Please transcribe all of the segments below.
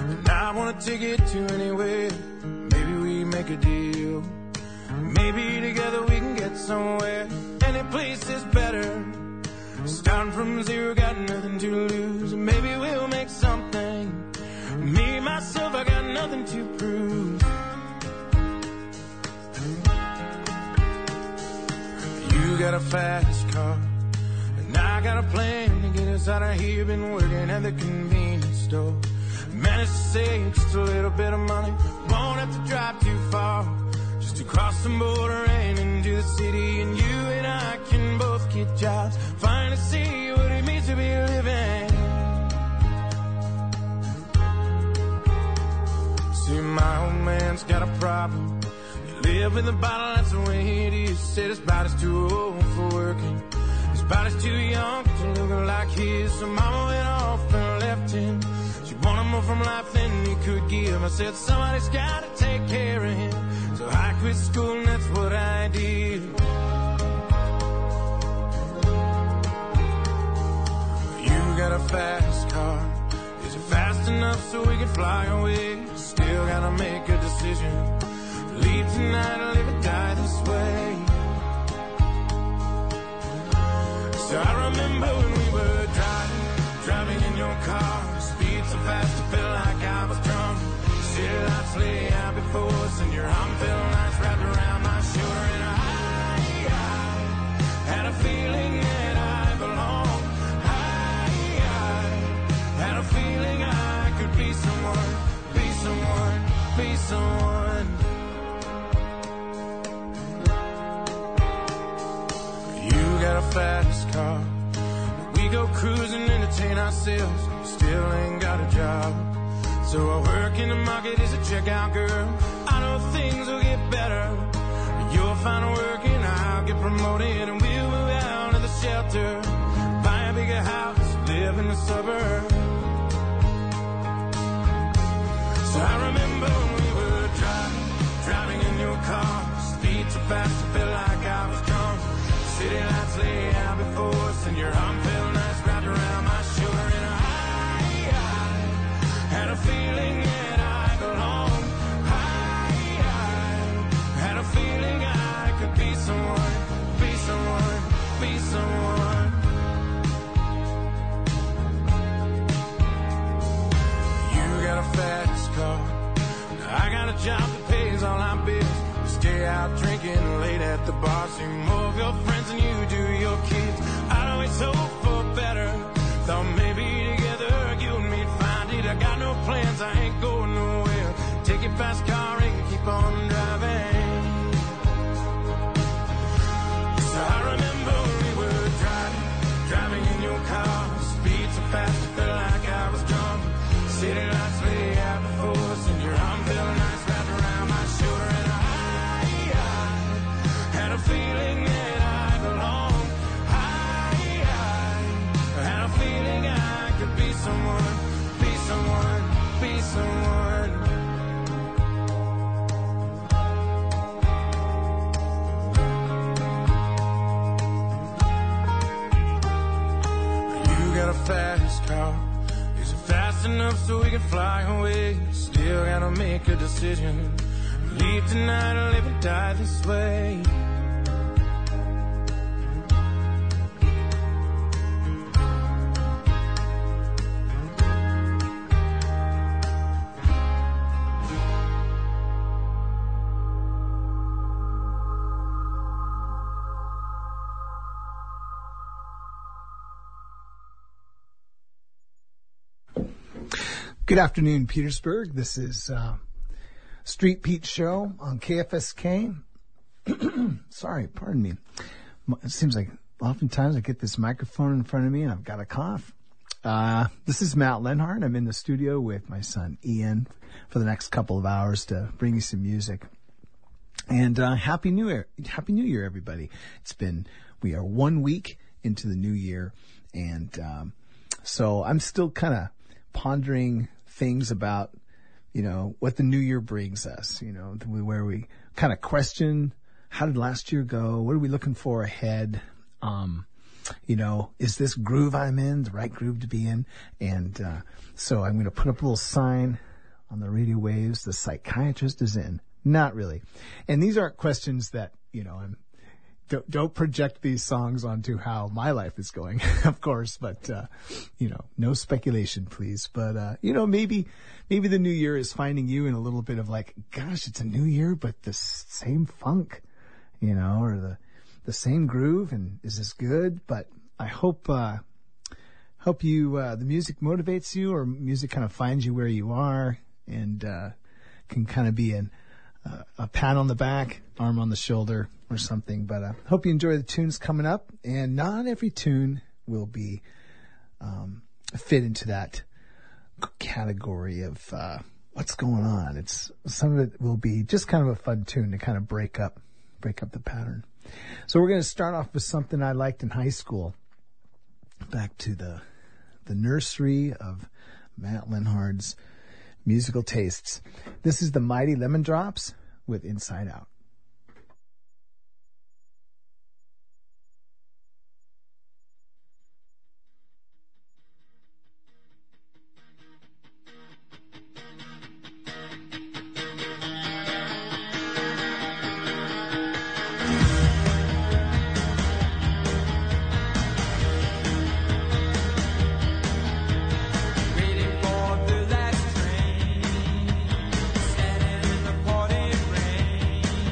And I want to take it to anywhere. Maybe we make a deal. Maybe together we can get somewhere. Any place is better. Starting from zero, got nothing to lose. Maybe we'll make something. Me, myself, I got nothing to prove. You got a fast car, and I got a plan to get us out of here. Been working at the convenience store. Managed to save just a little bit of money. Won't have to drive too far, just to cross the border and into the city. And you and I can both get jobs, finally see what it means to be living. See, my old man's got a problem. He live in the bottle, that's the way it is. Said his body's too old for working, his body's too young to look like his. So mama went off and left him. She wanted more from life than he could give. I said somebody's gotta take care of him. So I quit school and that's what I did. You got a fast car. Is it fast enough so we can fly away? Still gotta make a decision. Leave tonight or live or die this way. So I remember when we were driving in your car. Speed so fast I felt like I was drunk. City lights lay out before us, and your arm felt nice wrapped around my shoulder. And I had a feeling that I belonged. I had a feeling I could be someone, be someone, be someone. You got a fast car. We go cruising, entertain ourselves. Still ain't got a job. So I work in the market as a checkout girl. I know things will get better. You'll find work and I'll get promoted, and we'll move out of the shelter, buy a bigger house, live in the suburbs. So I remember when we were driving in your car. Speed so fast I felt like I was drunk. City lights lay out before us, and your arm felt nice wrapped around my shoulder. And I had a feeling that I belonged. I had a feeling I could be someone, be someone, be someone. You got a fast car. I got a job that pays all our bills. We stay out drinking late at the bar. See more of your friends than you do your kids. I'd always hope for better. Thought maybe together you and me'd find it. I got no plans, I ain't going nowhere. Take your fast car and keep on driving. So I remember when we were driving in your car. Speed so fast I felt like I was drunk. City lights lay out before us, and your arm felt nice wrapped around my shoulder. And I had a feeling that I belonged. I had a feeling I could be someone, be someone, be someone. You got a fast car. Is it fast enough so we can fly away? Still gotta make a decision. Leave tonight or live or die this way. Good afternoon, Petersburg. This is Street Pete Show on KFSK. Sorry, pardon me. It seems like oftentimes I get this microphone in front of me and I've got a cough. This is Matt Lenhart. I'm in the studio with my son Ian for the next couple of hours to bring you some music. And Happy New Year. Happy New Year, everybody. We are 1 week into the new year. And so I'm still kind of pondering things about, what the new year brings us, where we kind of question, how did last year go? What are we looking for ahead? Is this groove I'm in the right groove to be in? And so I'm going to put up a little sign on the radio waves. The psychiatrist is in. Not really. And these aren't questions that, don't project these songs onto how my life is going, of course, but, no speculation, please. But, maybe the new year is finding you in a little bit of like, gosh, it's a new year, but the same funk, or the same groove. And is this good? But I hope you, the music motivates you, or music kind of finds you where you are, and, can kind of be a pat on the back, arm on the shoulder, or something. But I hope you enjoy the tunes coming up. And not every tune will be fit into that category of what's going on. It's some of it will be just kind of a fun tune to kind of break up the pattern. So we're going to start off with something I liked in high school. Back to the nursery of Matt Lenhard's musical tastes. This is the Mighty Lemon Drops with Inside Out. Standing in the pouring rain.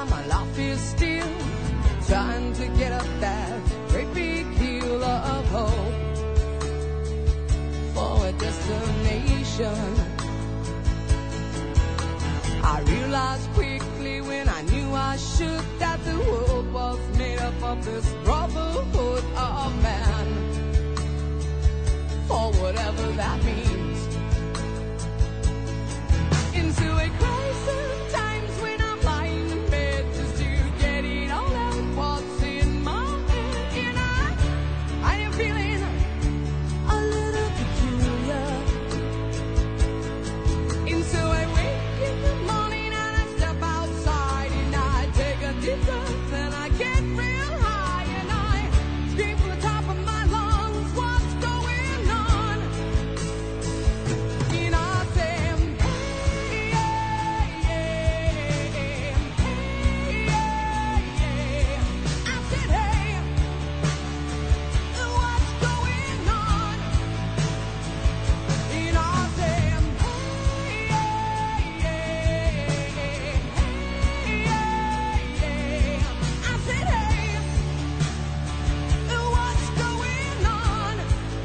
and my life is still trying to get up that great big hill of hope for a destination. I realized quickly when I knew I should that the world was made up of this brotherhood of man, or whatever that means. Into a crisis times when I'm lying in bed just to get it all out what's in my head, and I am feeling a little peculiar. Into a wake in the morning and I step outside and I take a deep breath and I get real high and I scream from the top of my lungs, what's going on? And I say, hey, yeah, yeah, hey, yeah, yeah. I said, hey, what's going on? And I say, hey, yeah, yeah, hey, yeah, yeah. I said, hey, what's going on?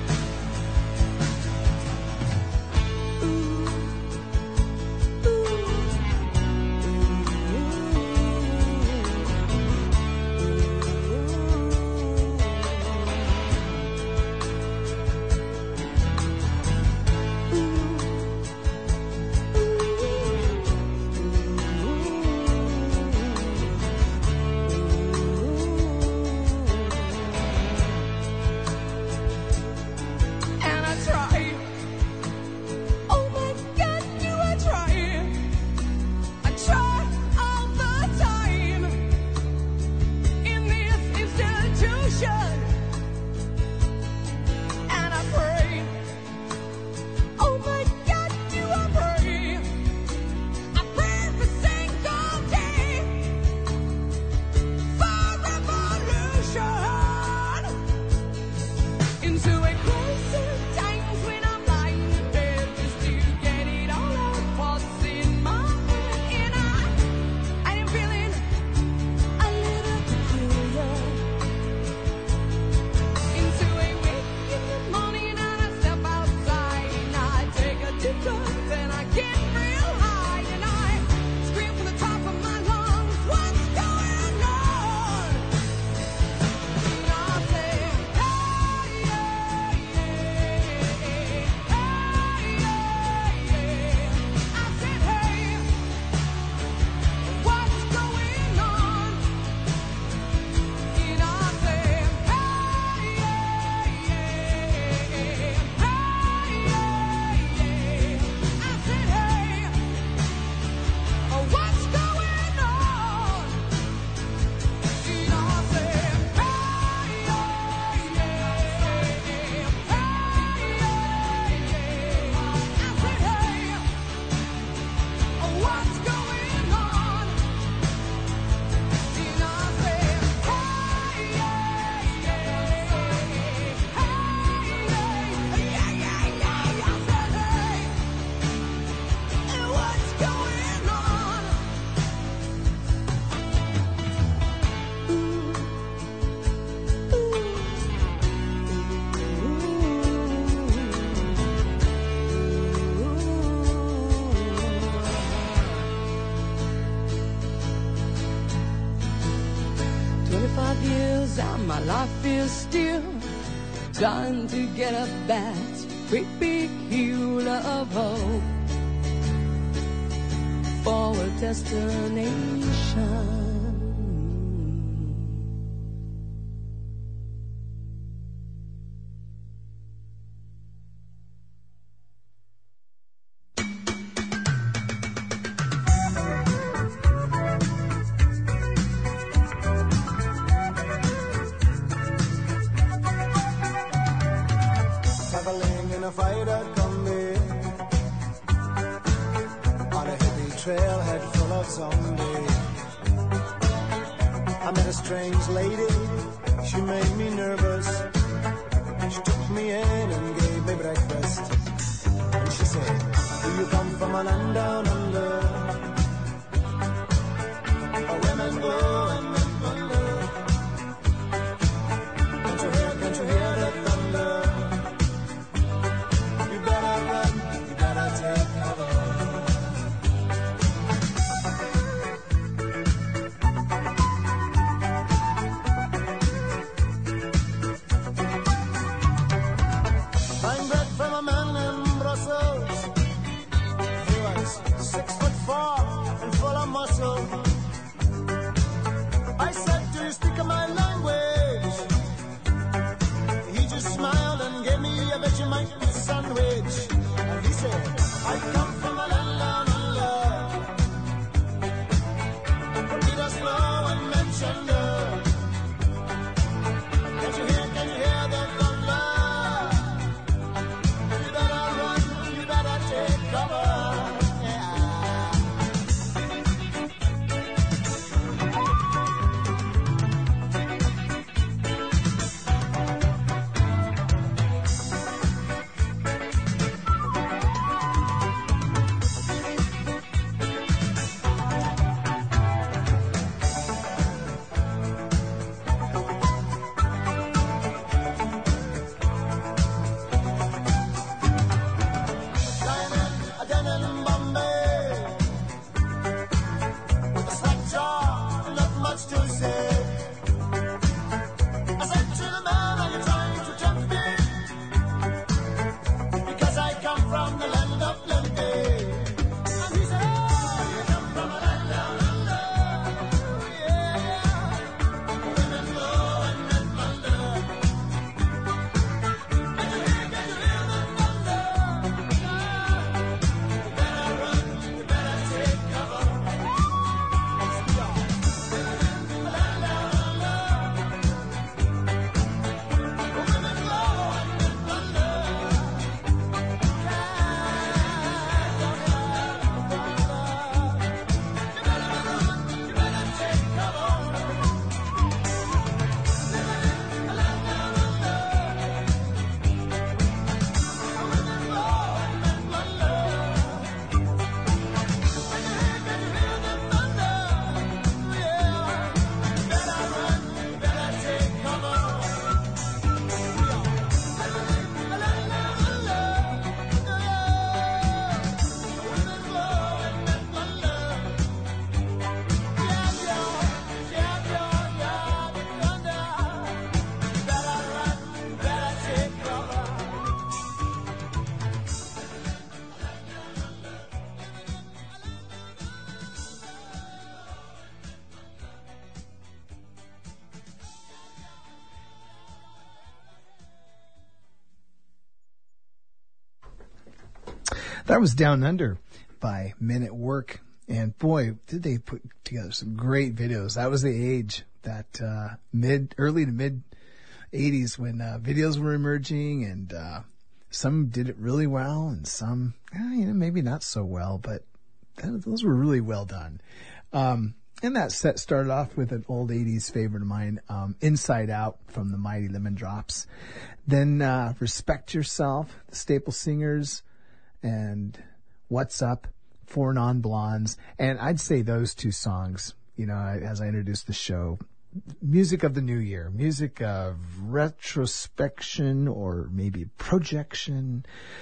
And I try. Oh my God, do I try? I try all the time in this institution. And I pray. Oh my God, do I pray? I pray every single day for revolution. Into a crisis times when I'm lying in bed just to get it all out what's in my head, and I am feeling a little peculiar. Into a wake in the morning and I step outside and I take a deep breath and I get real high and I scream from the top of my lungs, what's going on? And I say, hey, yeah, yeah, hey, yeah, yeah. I said, hey, what's going on? And I say, hey, yeah, yeah, hey, yeah, yeah. I said, hey, what's going on? And I say, hey, yeah, yeah, hey, yeah, yeah. I said, hey, what's going on? And I say, hey, yeah, yeah, hey, yeah, yeah, yeah. I said, hey, what's going on? Ooh. 25 years and my life is still trying to get up that great big hill of hope for a destination. Traveling in a freighter combi on a hippie trailhead full of zombies. I met a strange lady, she made me nervous. She took me in and gave me breakfast. And she said, do you come from a land down under? Where women said, I come from a land down under. But we just slow and mention the. Can you hear the thunder? You better run, you better take cover. That was Down Under by Men at Work. And boy, did they put together some great videos. That was the age, that early to mid 80s when videos were emerging, and some did it really well and some, maybe not so well, but those were really well done. And that set started off with an old 80s favorite of mine, Inside Out from the Mighty Lemon Drops. Then Respect Yourself, the Staple Singers, and What's Up, Four Non-Blondes. And I'd say those two songs, as I introduced the show, music of the new year, music of retrospection or maybe projection,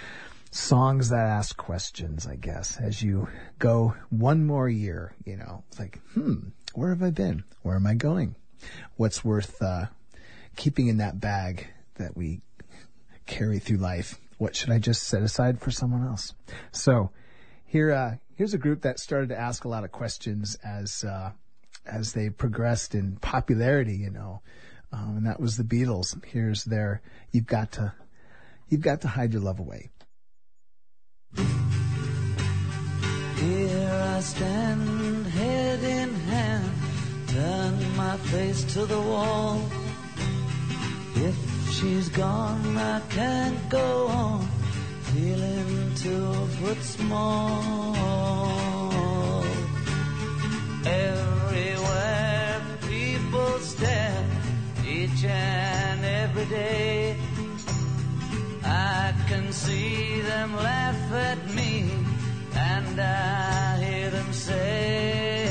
songs that ask questions, I guess, as you go one more year, it's like, where have I been? Where am I going? What's worth keeping in that bag that we carry through life? What should I just set aside for someone else? So here's a group that started to ask a lot of questions as they progressed in popularity, and that was the Beatles. Here's their You've Got to Hide Your Love Away. Here I stand, head in hand, turn my face to the wall. If she's gone, I can't go on, feeling 2 foot small. Everywhere people stare, each and every day, I can see them laugh at me, and I hear them say,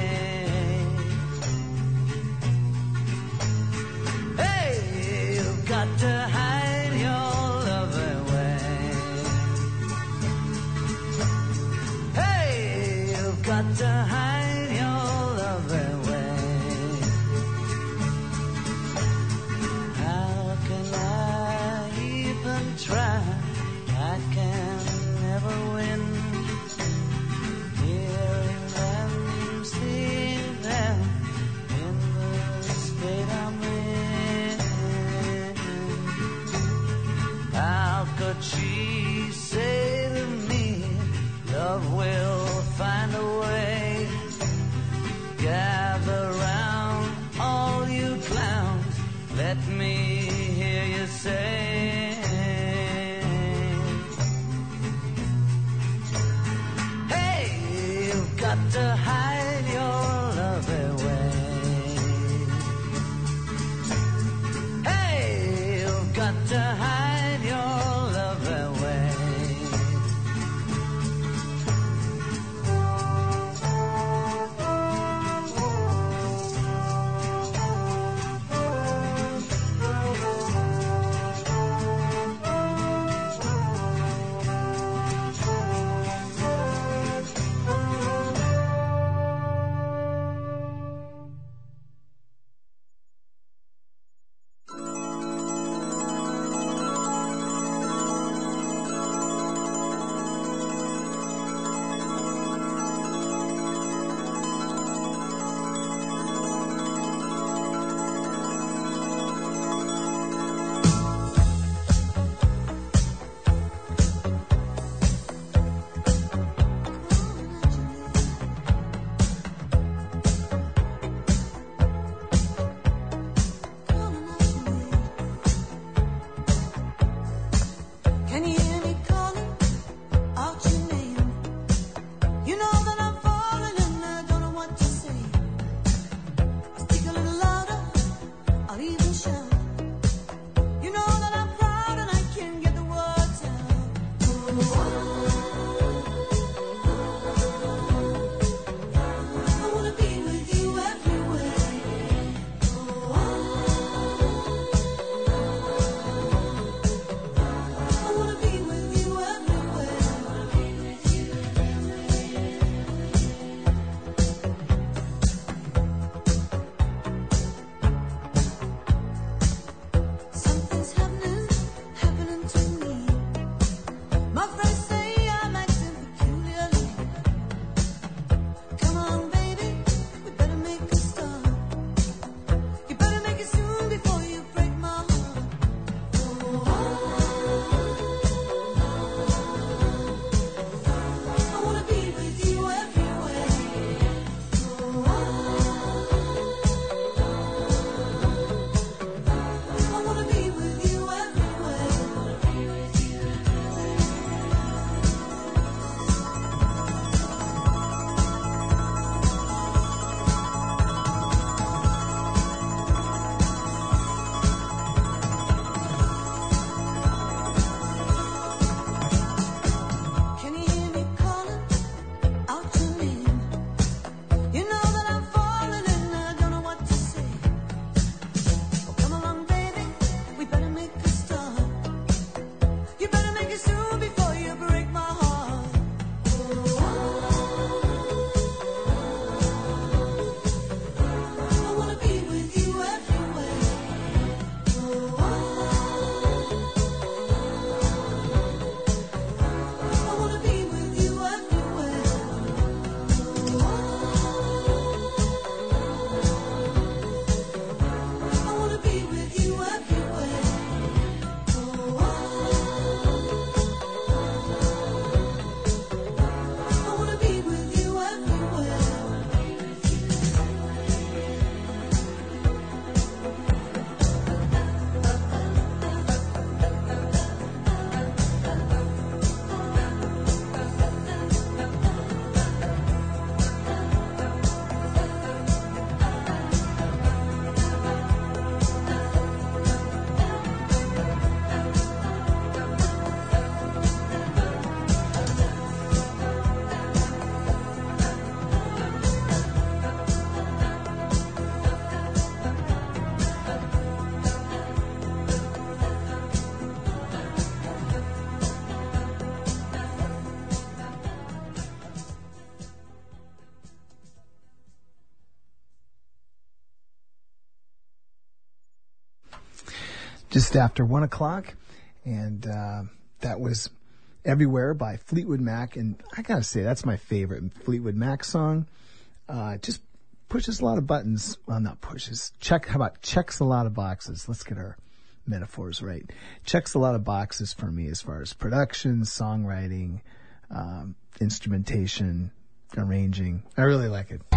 hey, you've got to hide your love away. Hey, you've got to hide your love away. How can I even try? I can never win. Hearing them, seeing them in the state I'm in. How could she say to got to hide your love away. Hey, you've got to hide your love away. Can you hear me calling out your name? You know that I'm falling and I don't know what to say. I'll speak a little louder, I'll even shout. You know that I'm proud and I can't get the words out. I wanna be with you everywhere. I wanna be with you everywhere. Something's happening to me. My friends say I'm acting peculiarly. Come on, baby, we better make a start. You better make it soon before you break my heart. I wanna be with you everywhere. I wanna be with you everywhere. Can you hear me calling out your name? You know that I'm falling and I don't know what to say. Oh, come along, baby, we better make a start. You better make it soon before you break my heart. I wanna be with you everywhere. I wanna be with you everywhere. I wanna be with you everywhere. I wanna be with you everywhere. Just after 1 o'clock, and that was Everywhere by Fleetwood Mac, and I gotta say, that's my favorite Fleetwood Mac song. Just pushes a lot of buttons. Well, not pushes. How about checks a lot of boxes? Let's get our metaphors right. Checks a lot of boxes for me as far as production, songwriting, instrumentation, arranging. I really like it.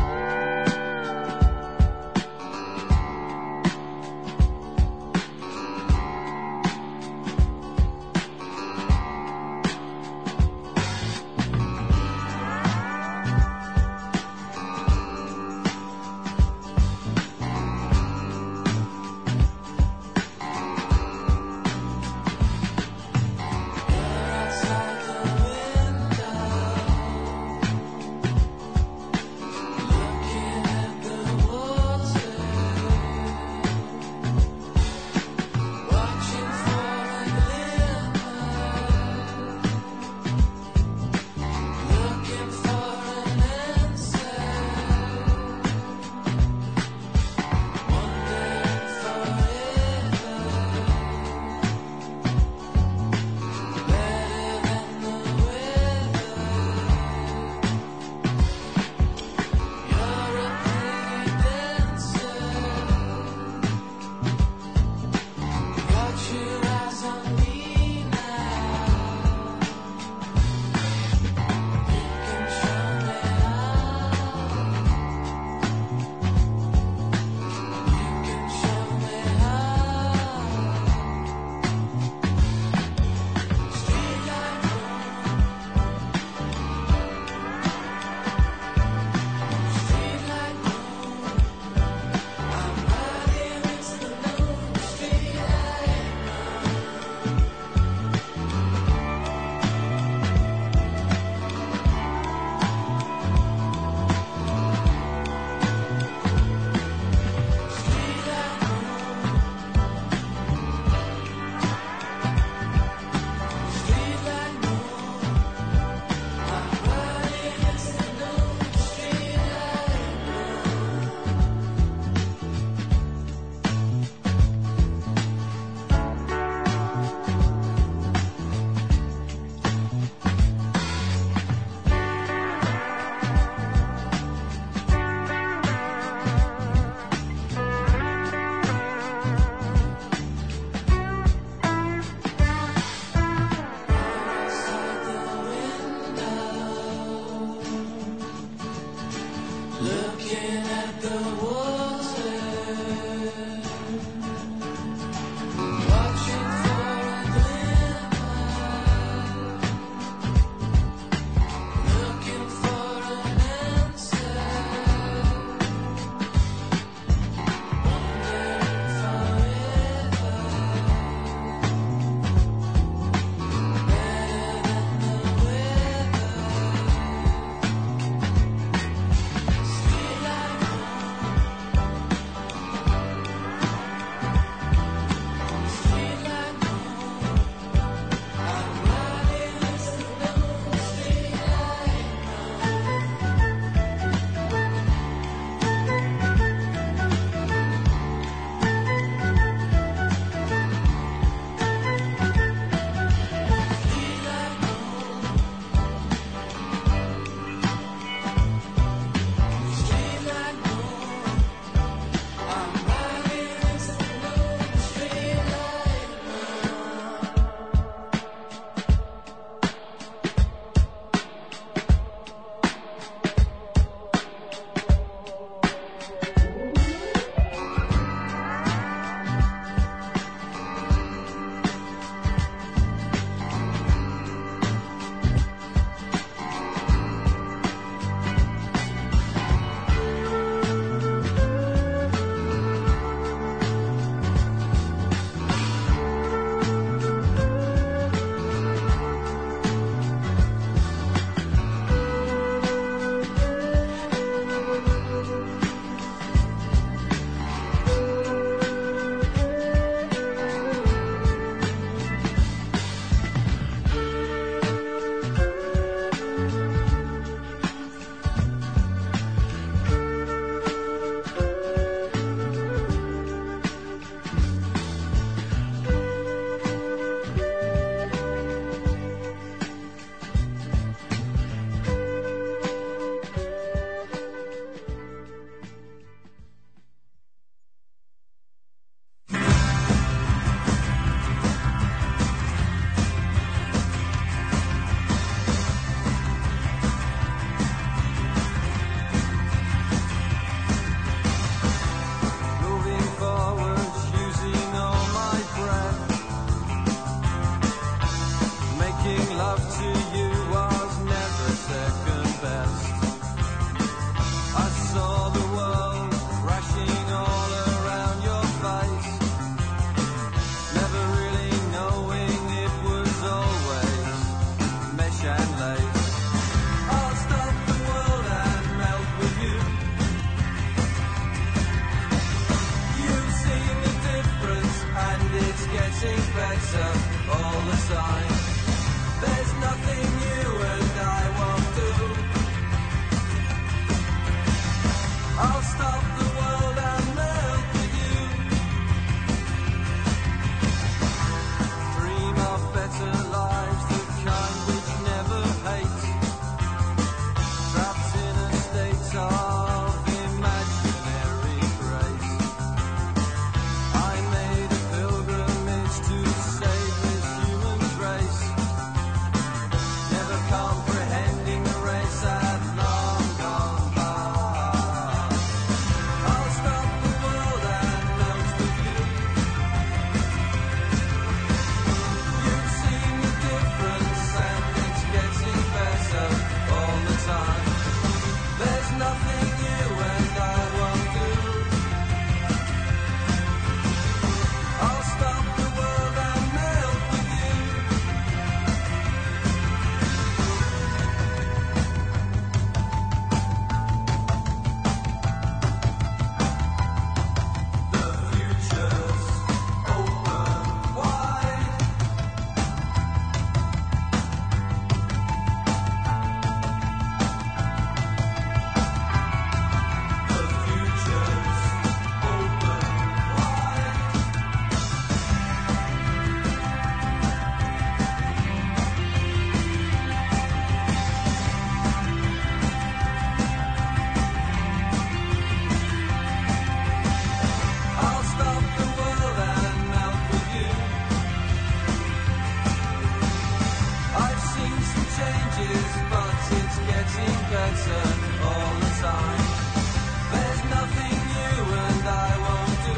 better all the time. There's nothing you and I won't do.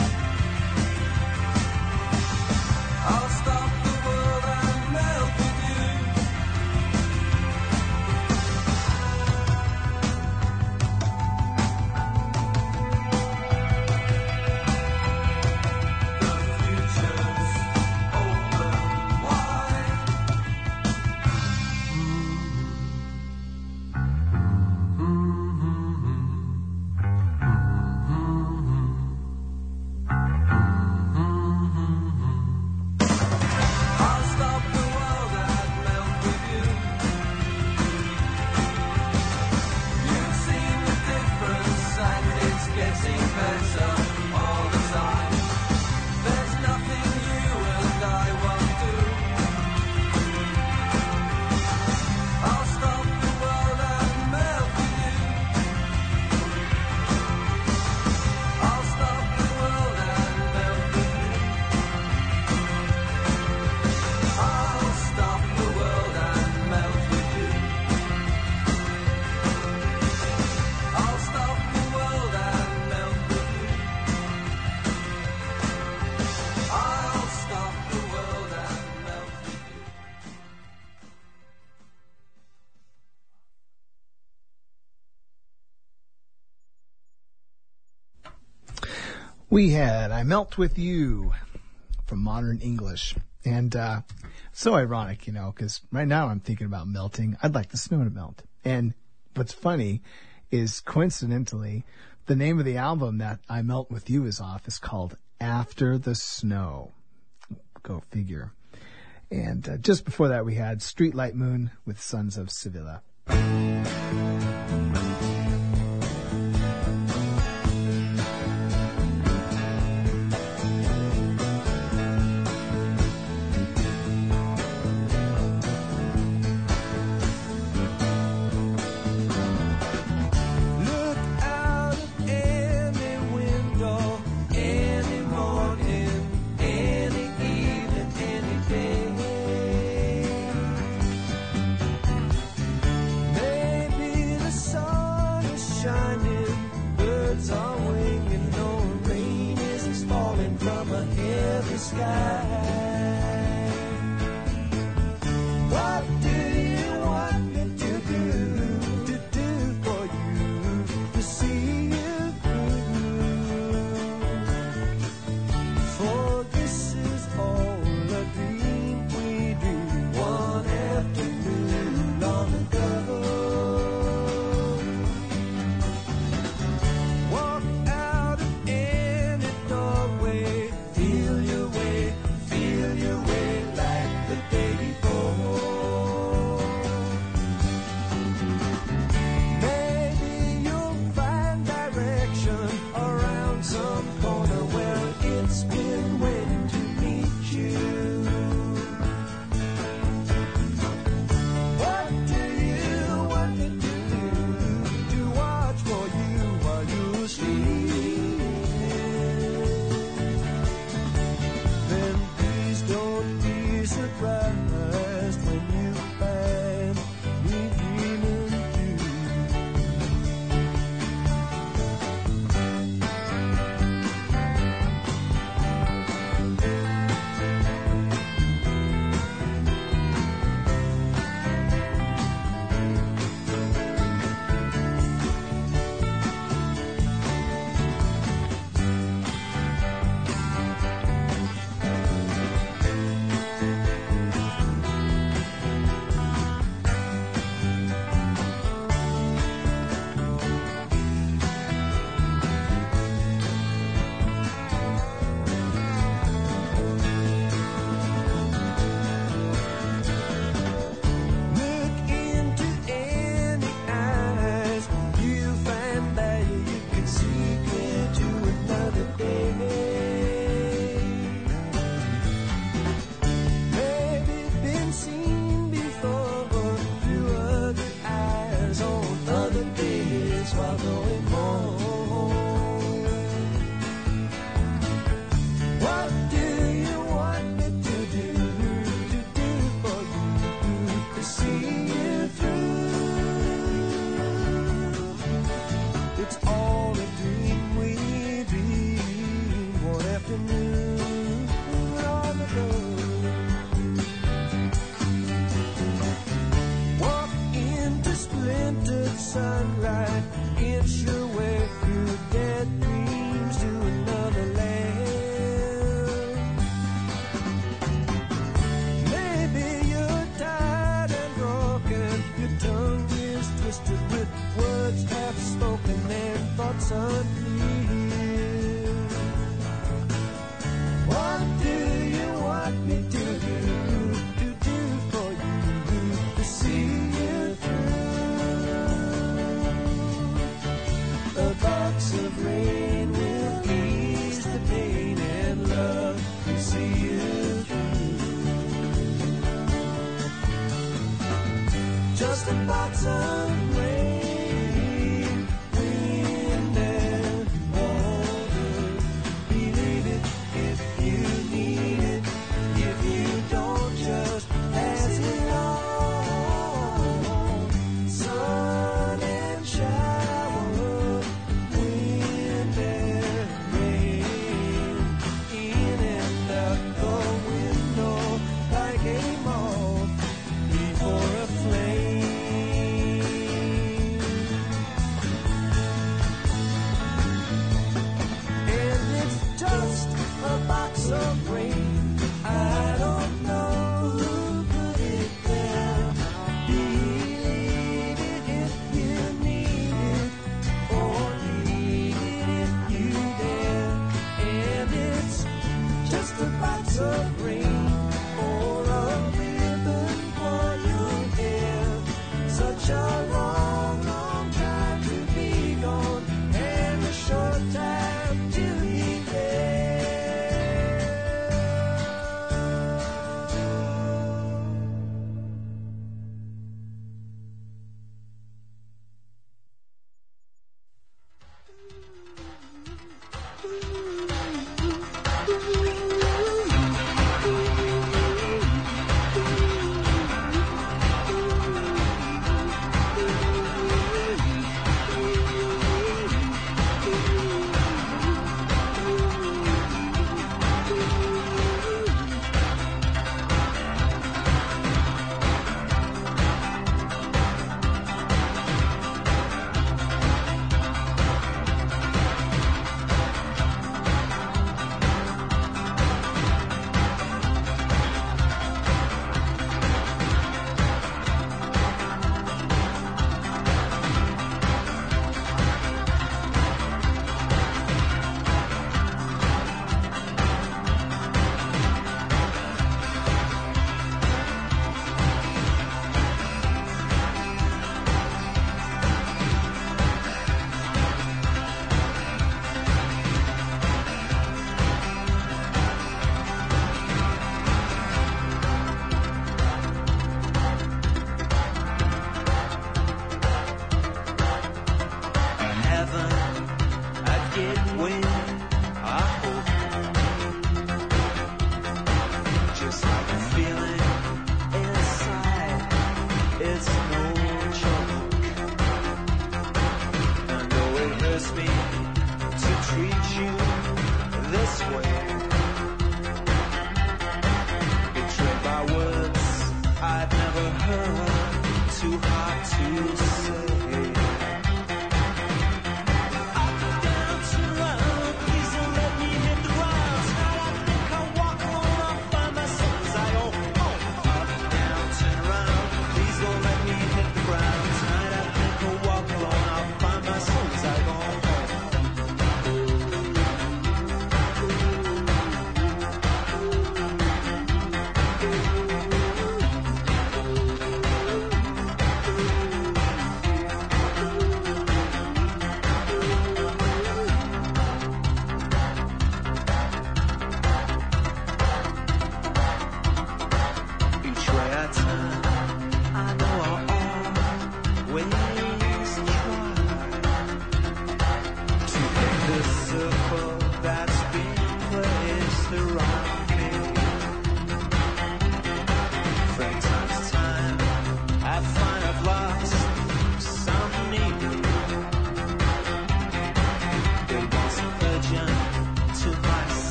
I'll stop the world and melt with you. The future's open wide. I'll stop the world and melt with you. You've seen the difference and it's getting better all the time. There's nothing you and I won't do. I'll stop the world and melt with you. I'll stop the world and melt with you. I'll stop the world and melt with you. I'll stop the world and melt with you. I'll stop the world and melt with you. We had I Melt With You from Modern English. And so ironic, you know, because right now I'm thinking about melting. I'd like the snow to melt. And what's funny is, coincidentally, the name of the album that I Melt With You is off is called After the Snow. Go figure. And just before that we had Streetlight Moon with Sons of Sevilla. Look out of any window, any morning, any evening, any day. Maybe the sun is shining, birds are winging, no rain is falling from a heavy sky. What do you want me to do for you, to see you through? For this is all a dream we dreamed one afternoon long ago. Walk out of any doorway, feel your way, box of rain will ease the pain and love will see you through. Just a box of rain, wind and water. Believe it if you need it. If you don't, just pass it on. Sun and shower, wind and rain, in and out the window like a moth before a flame. And it's just a box of rain. I don't know who put it there. Believe it if you need it, or need it if you dare. And it's just a box of rain, or a ribbon for your hair. Such a long, long time to be gone, and a short time to be there. Heaven, I'd get wind, I hope. Just like a feeling inside, it's no joke. I know it hurts me to treat you this way. Betrayed by words I've never heard, too hard to say.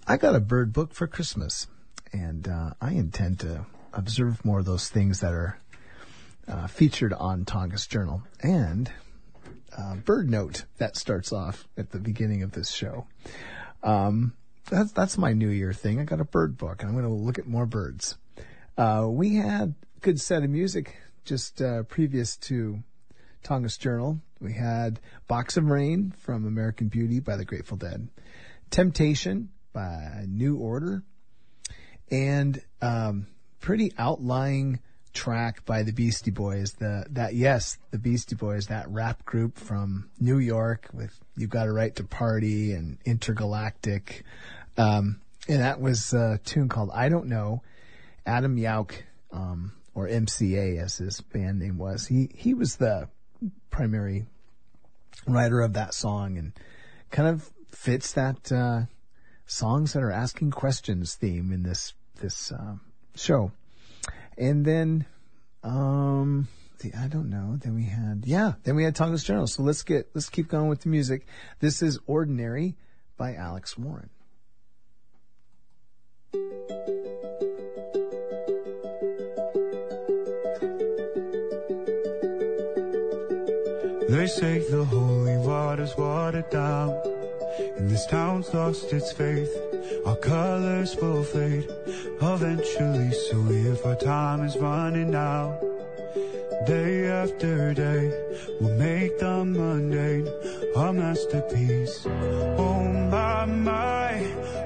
I got a bird book for Christmas, and I intend to observe more of those things that are featured on Tongass Journal, and bird note that starts off at the beginning of this show. That's my New Year thing. I got a bird book, and I'm going to look at more birds. We had a good set of music just previous to Tongass Journal. We had Box of Rain from American Beauty by the Grateful Dead, Temptation by New Order, and pretty outlying track by the Beastie Boys. The Beastie Boys, that rap group from New York with "You've Got a Right to Party" and "Intergalactic," and that was a tune called "I Don't Know." Adam Yauch, or MCA as his band name was, he was the primary writer of that song, and kind of fits that songs that are asking questions theme in this show. And then I don't know. Then we had Tongass Journal. So let's keep going with the music. This is "Ordinary" by Alex Warren. They say the holy water's watered down, and this town's lost its faith. Our colors will fade eventually, so if our time is running out, day after day, we'll make the mundane our masterpiece. Oh my,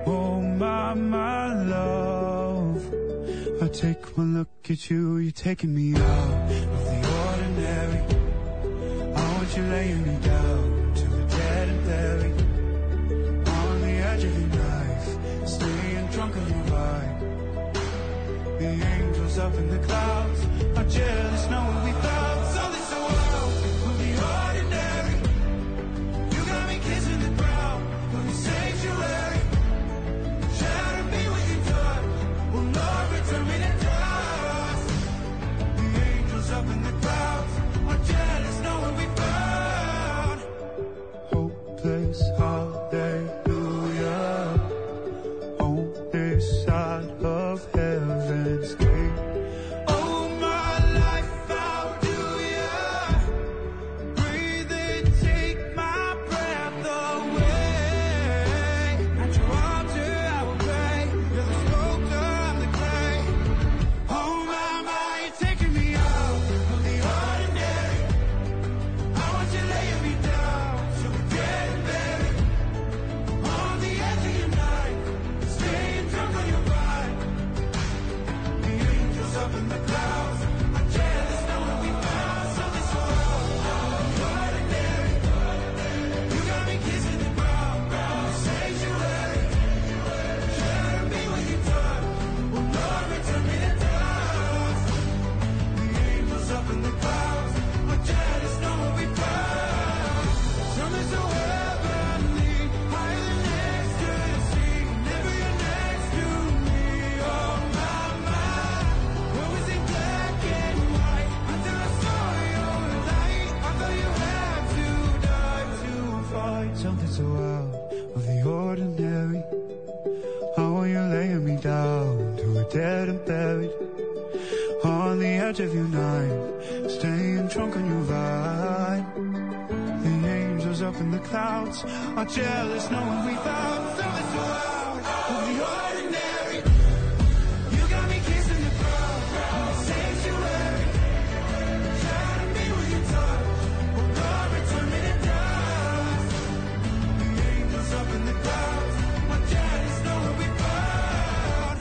love. I take one look at you, you're taking me out of the ordinary. You're laying me down to a dead and buried on the edge of your knife, staying drunk on your ride. The angels up in the clouds are jealous knowing we found something so wild. We'll be ordinary. You got me kissing the ground from the sanctuary. Shatter me with your touch, will Lord return me to dust. The angels up in the clouds are jealous knowing we found hopeless hallelujah on this side of heaven's gate. Oh my life, how do you breathe and take my breath away? At your altar I will pray, you're the sculptor, I'm the clay. Oh my, you're taking me out of the ordinary. I want you laying me down so we're dead and buried on the edge of your night, staying drunk on your ride. The angels up in the clouds are jealous knowing we found something so ordinary. You got me kissing the ground from the sanctuary. Shatter me with your touch, will Lord return me to dust. The angels up in the clouds are jealous knowing we found something so heavenly, higher than ecstasy. Never you're next to me, oh my. What was in black and white until I saw your light? I thought you had to die to fight something so out of the ordinary. How are you laying me down to a dead and buried on the edge of your night, staying drunk on your ride. The angels up in the clouds are jealous knowing we found something so out of the ordinary. You got me kissing the ground from the sanctuary. Shatter me with your touch, will God return me to dust. The angels up in the clouds are jealous knowing we found.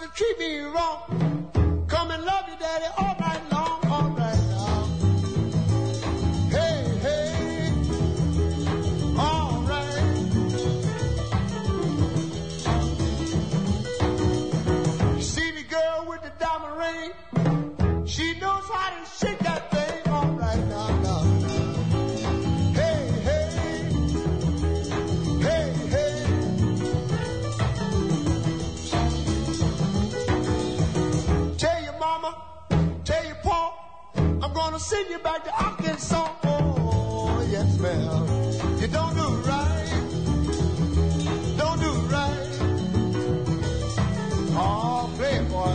to treat me wrong. Come and love you, daddy, all night long, all night long. Hey, hey, all right. You see the girl with the diamond ring? She knows how to shake that thing, all right now, now, now. Hey, hey, hey, hey. Tell your mama, tell your pa, I'm gonna send you back to Arkansas. Oh, yes, ma'am. You don't do right. Don't do right. Oh, playboy.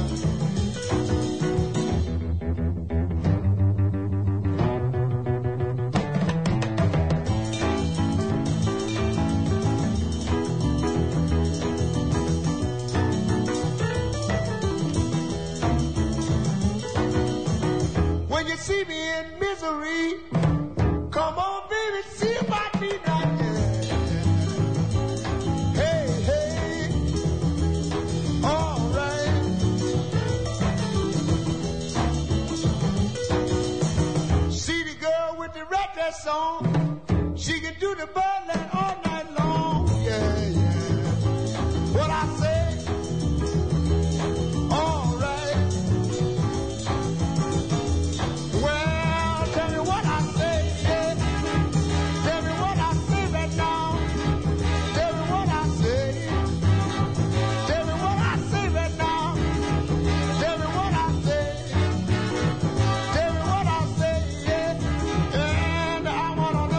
When you see me in misery, come on, baby, see about me now. Hey, hey, all right. See the girl with the red dress on, she can do the Birdland all night long. Yeah, yeah. What I say? All right. Well, tell me what I say, yeah. Tell me what I say right now. Tell me what I say. Tell me what I say right now. Tell me what I say. Tell me what I say, yeah. And I wanna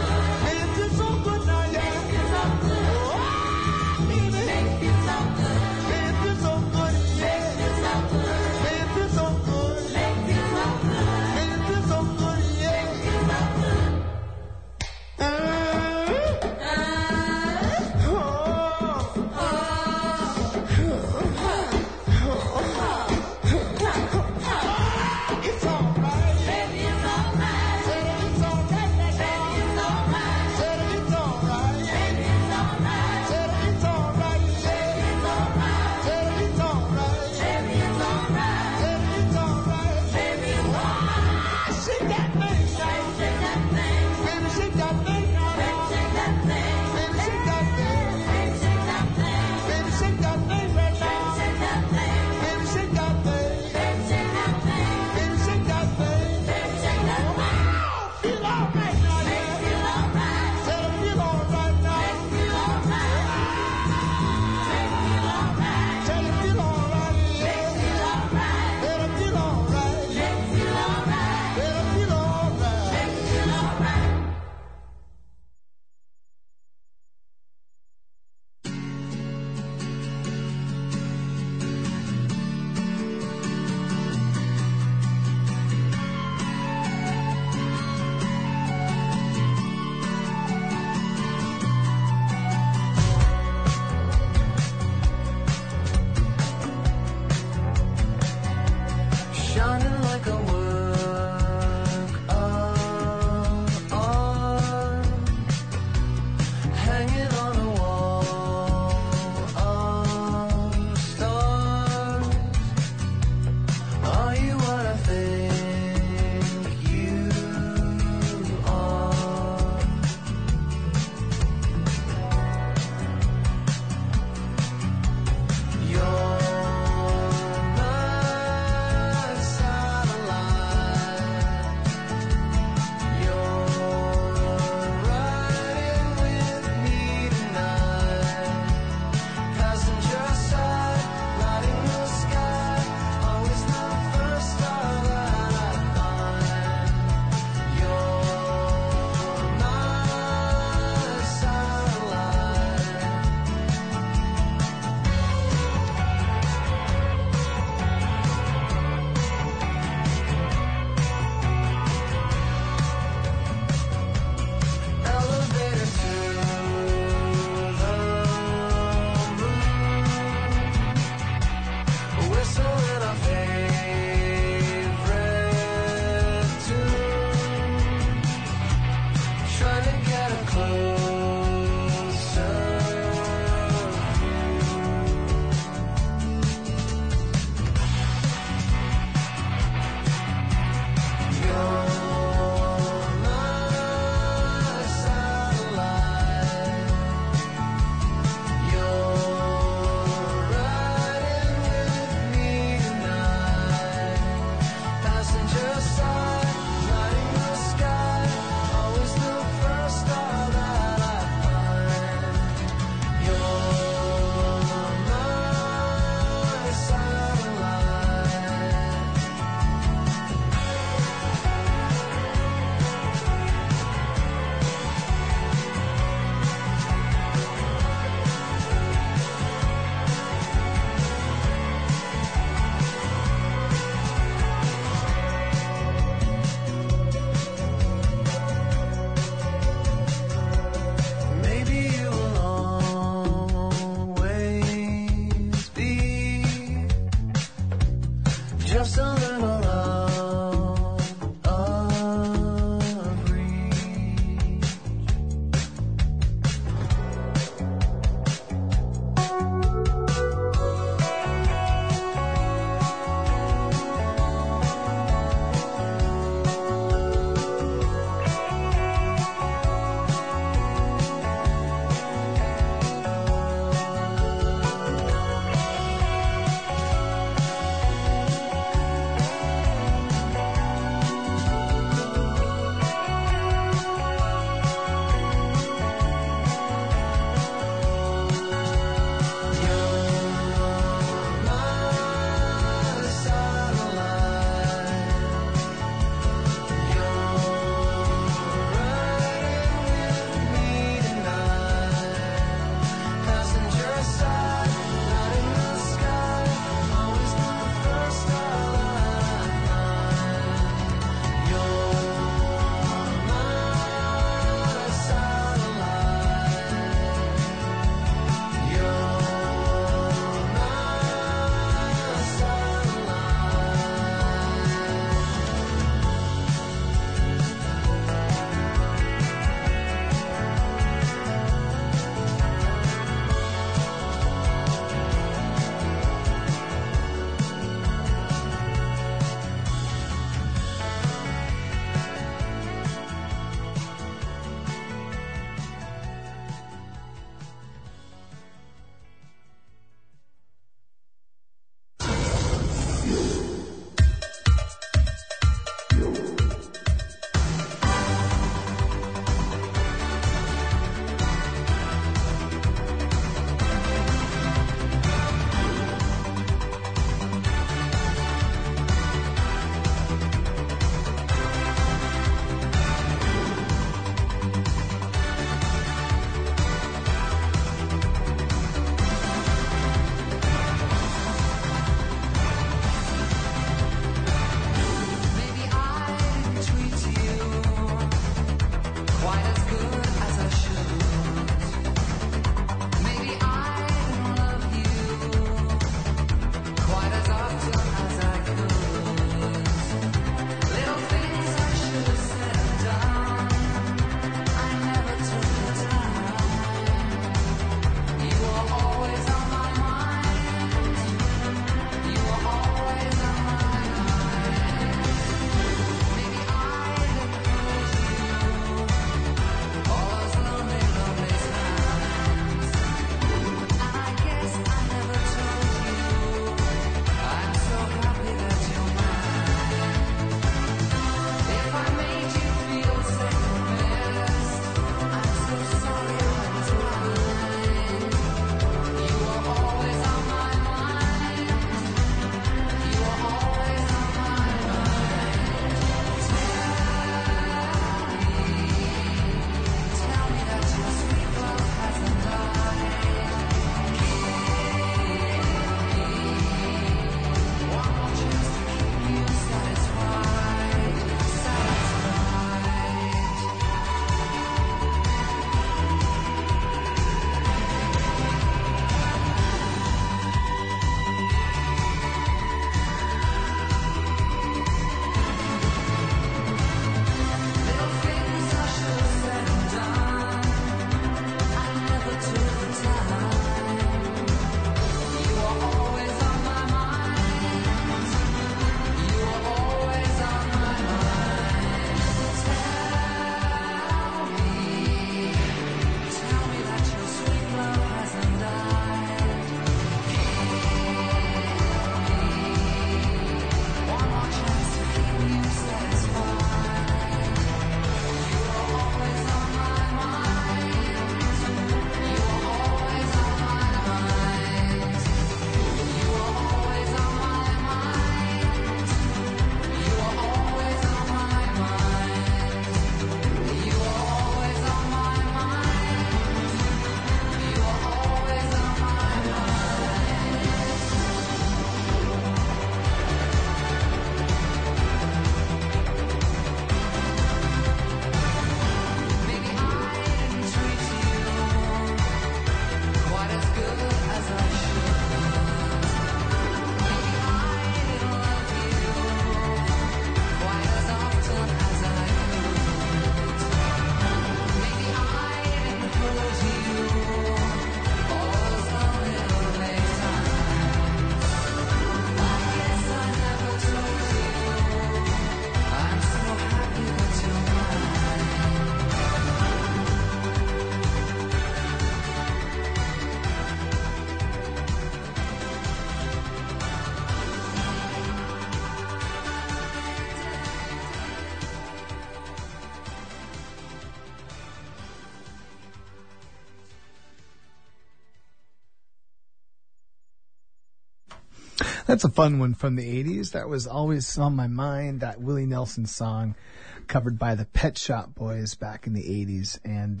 That's a fun one from the 80s. That was always on my mind, that Willie Nelson song covered by the Pet Shop Boys back in the 80s. And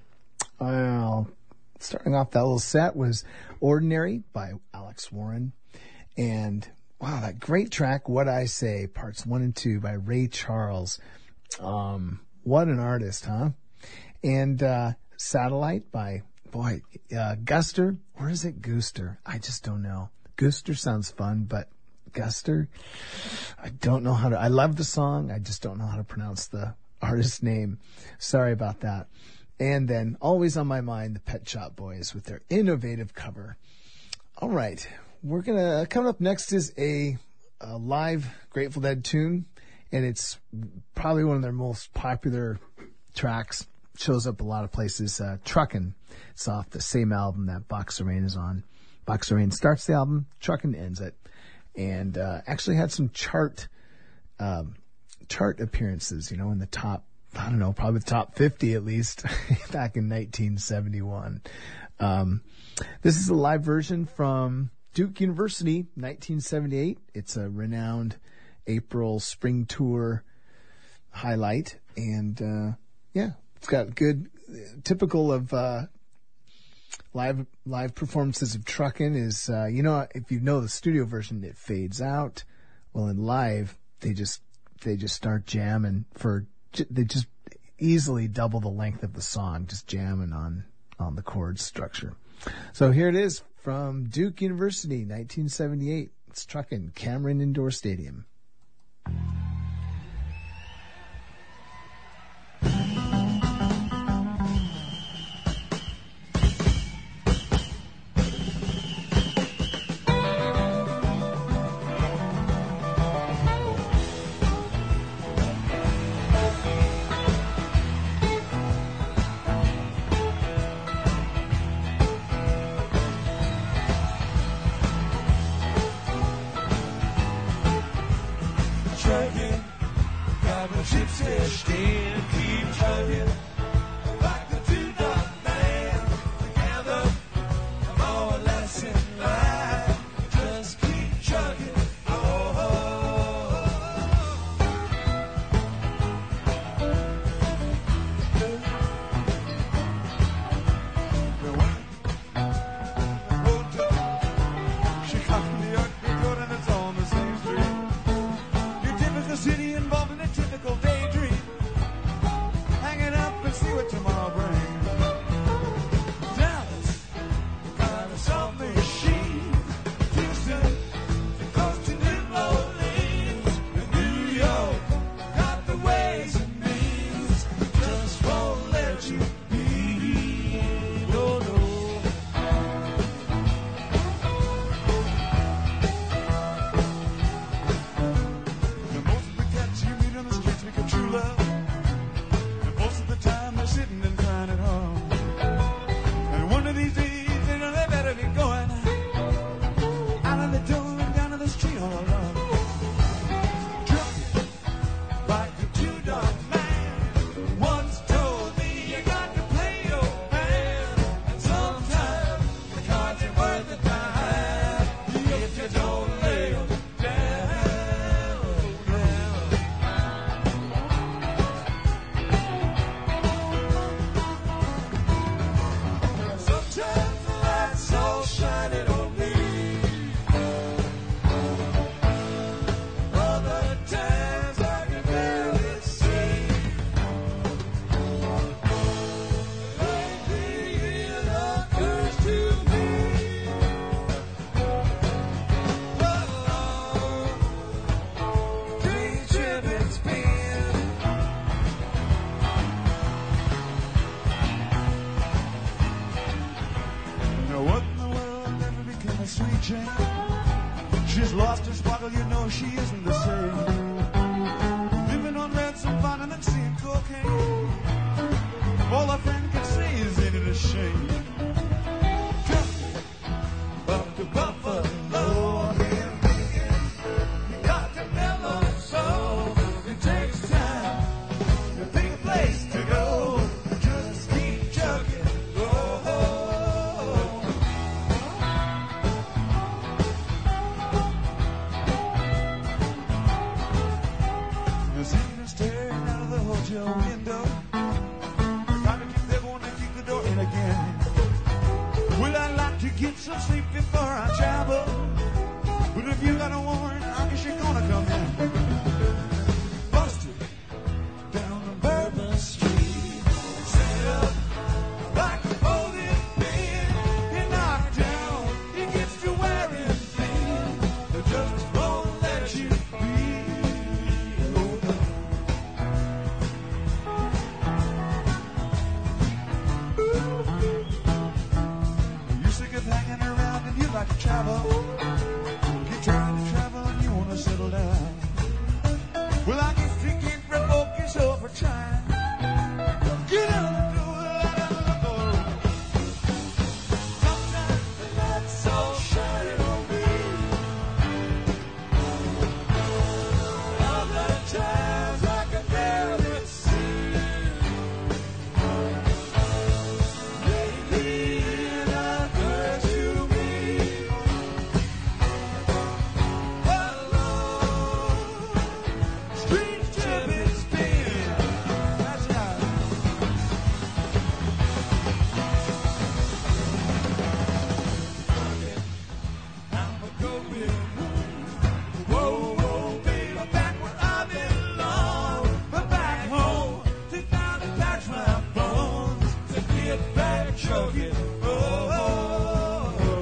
starting off that little set was Ordinary by Alex Warren. And wow, that great track, What I Say, parts 1 and 2 by Ray Charles. What an artist, huh? And Satellite by, Guster. Or is it Gooster? I just don't know. Gooster sounds fun, but Guster, I don't know how to. I love the song. I just don't know how to pronounce the artist's name. Sorry about that. And then, always on my mind, the Pet Shop Boys with their innovative cover. All right, coming up next is a live Grateful Dead tune, and it's probably one of their most popular tracks. Shows up a lot of places. Truckin'. It's off the same album that Box of Rain is on. Box of Rain starts the album, Truckin' ends it, and actually had some chart appearances, in the top, I don't know, probably the top 50 at least, back in 1971. This is a live version from Duke University, 1978. It's a renowned April spring tour highlight, and it's got good, typical of live performances of Truckin' is, if you know the studio version, it fades out. Well, in live, they just start jamming they just easily double the length of the song, just jamming on the chord structure. So here it is from Duke University, 1978. It's Truckin', Cameron Indoor Stadium. She's lost her sparkle, she isn't the same. Living on red some fun and then seeing cocaine. All a friend can say is, ain't it a shame? Up to Buffalo, you got to mellow soul. It takes time to pick a place to go. Just keep chugging. some sleep before I travel. But if you got a woman, I guess you're gonna come in. Busted down the Bourbon Street. Set up like a folding bed. And knocked down, it gets to wearing thin. The justice won't let you be. Oh, no. You're sick of hanging around and you like to travel. Keep trying to travel and you wanna settle down. Well, I guess you can't provoke yourself for trying. Get out the door, let out the door. Sometimes the light's so shining on me. Other times I can barely see. Lately, it occurs to me. Hello, strange trip it's been. That's right. I'm a going home. Whoa, whoa, baby, back where I belong. But back home to find and patch my bones to get back trucking. Oh, oh, oh.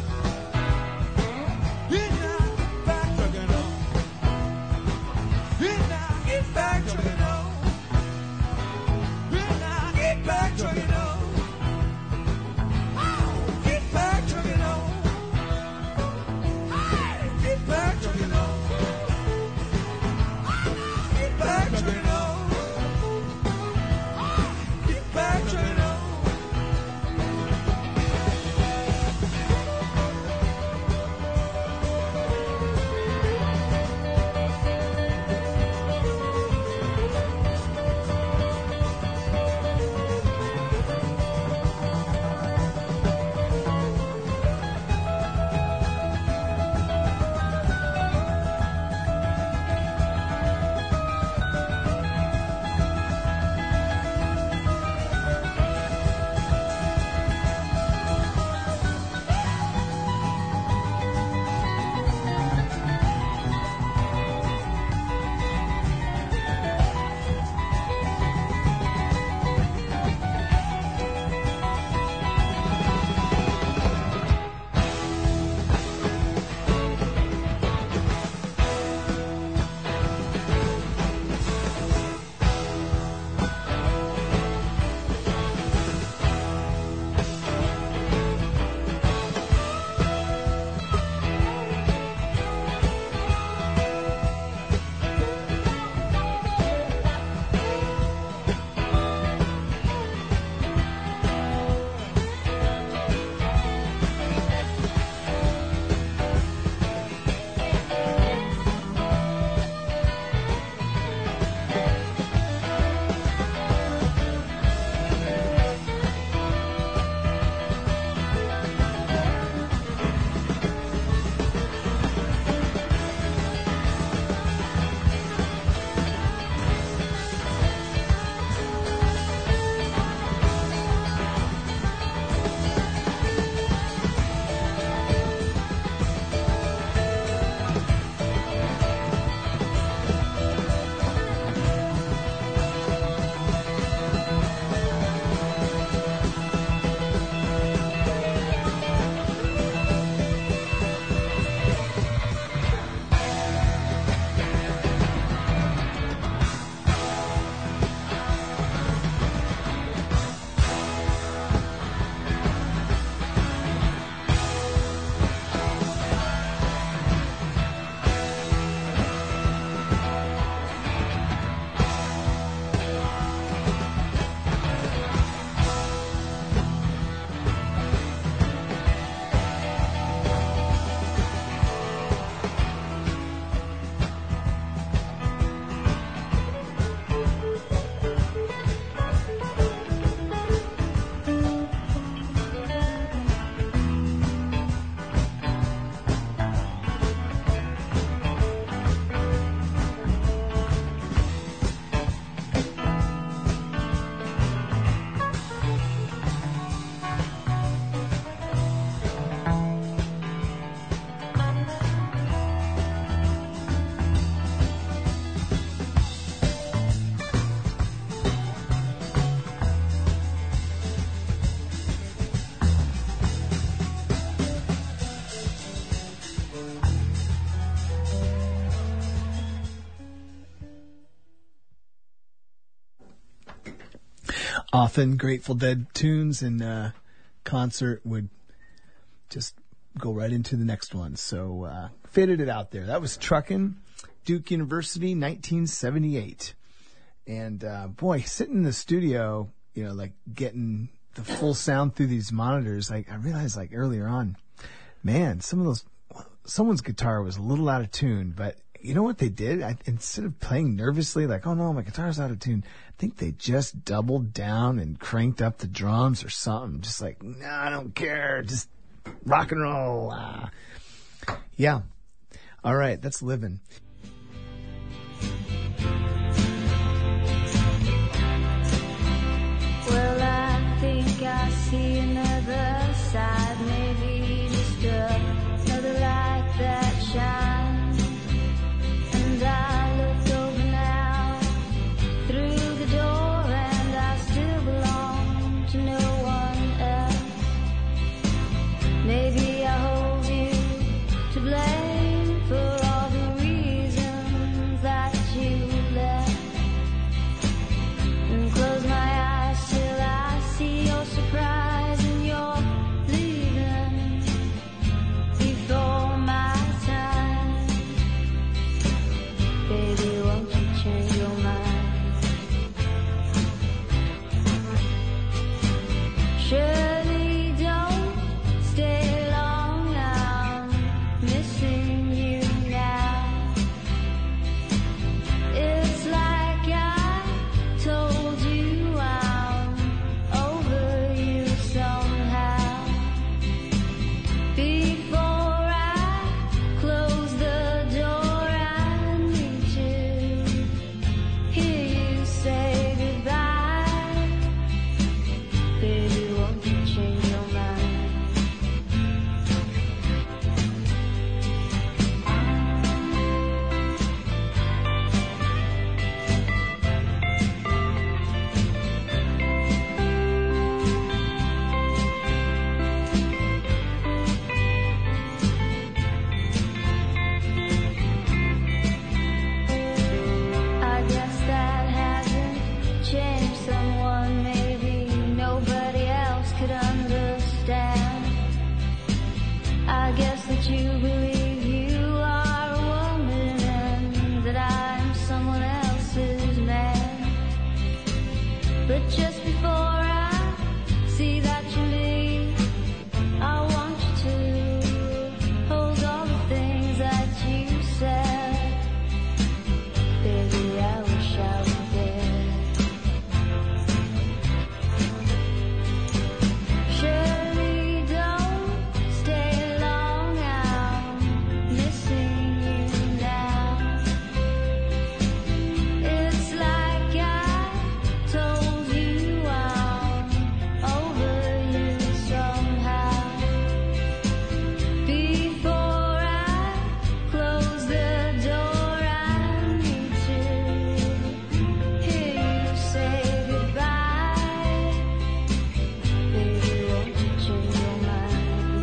Yeah, now get back trucking on. Yeah, now get back trucking on. Yeah, now get back trucking on. Oh, get back trucking on. Hey, get back trucking on. Get back trucking on. Get back trucking on. Often Grateful Dead tunes in concert would just go right into the next one. So faded it out there. That was Truckin', Duke University, 1978. And boy, sitting in the studio, you know, like getting the full sound through these monitors, I realized like earlier on, man, someone's guitar was a little out of tune, but you know what they did? Instead of playing nervously, like, oh no, my guitar's out of tune, I think they just doubled down and cranked up the drums or something. Just like, no, I don't care. Just rock and roll. Yeah. All right. That's living. Well, I think I see another side, maybe just another light that shines. And I look over now through the door, and I still belong to no one else. Maybe I hold you to blame for all the reasons that you left. And close my eyes till I see your surprise and you're leaving before my time. Baby, won't you change your mind? Surely don't stay long, I'm missing you now. It's like I told you I'm over you somehow. Before I close the door, I need to hear you say goodbye. Baby, won't you change your mind? I guess that hasn't changed someone. Maybe nobody else could understand. I guess that you believe you are a woman and that I'm someone else's man. But just before I see that you leave, I want you to hold all the things that you said. Baby, I wish I was there. Surely don't stay long, I'm missing you now. It's like I told you I'm over you somehow. Before I close the door, I need to hear you say goodbye. Baby, won't you change your mind?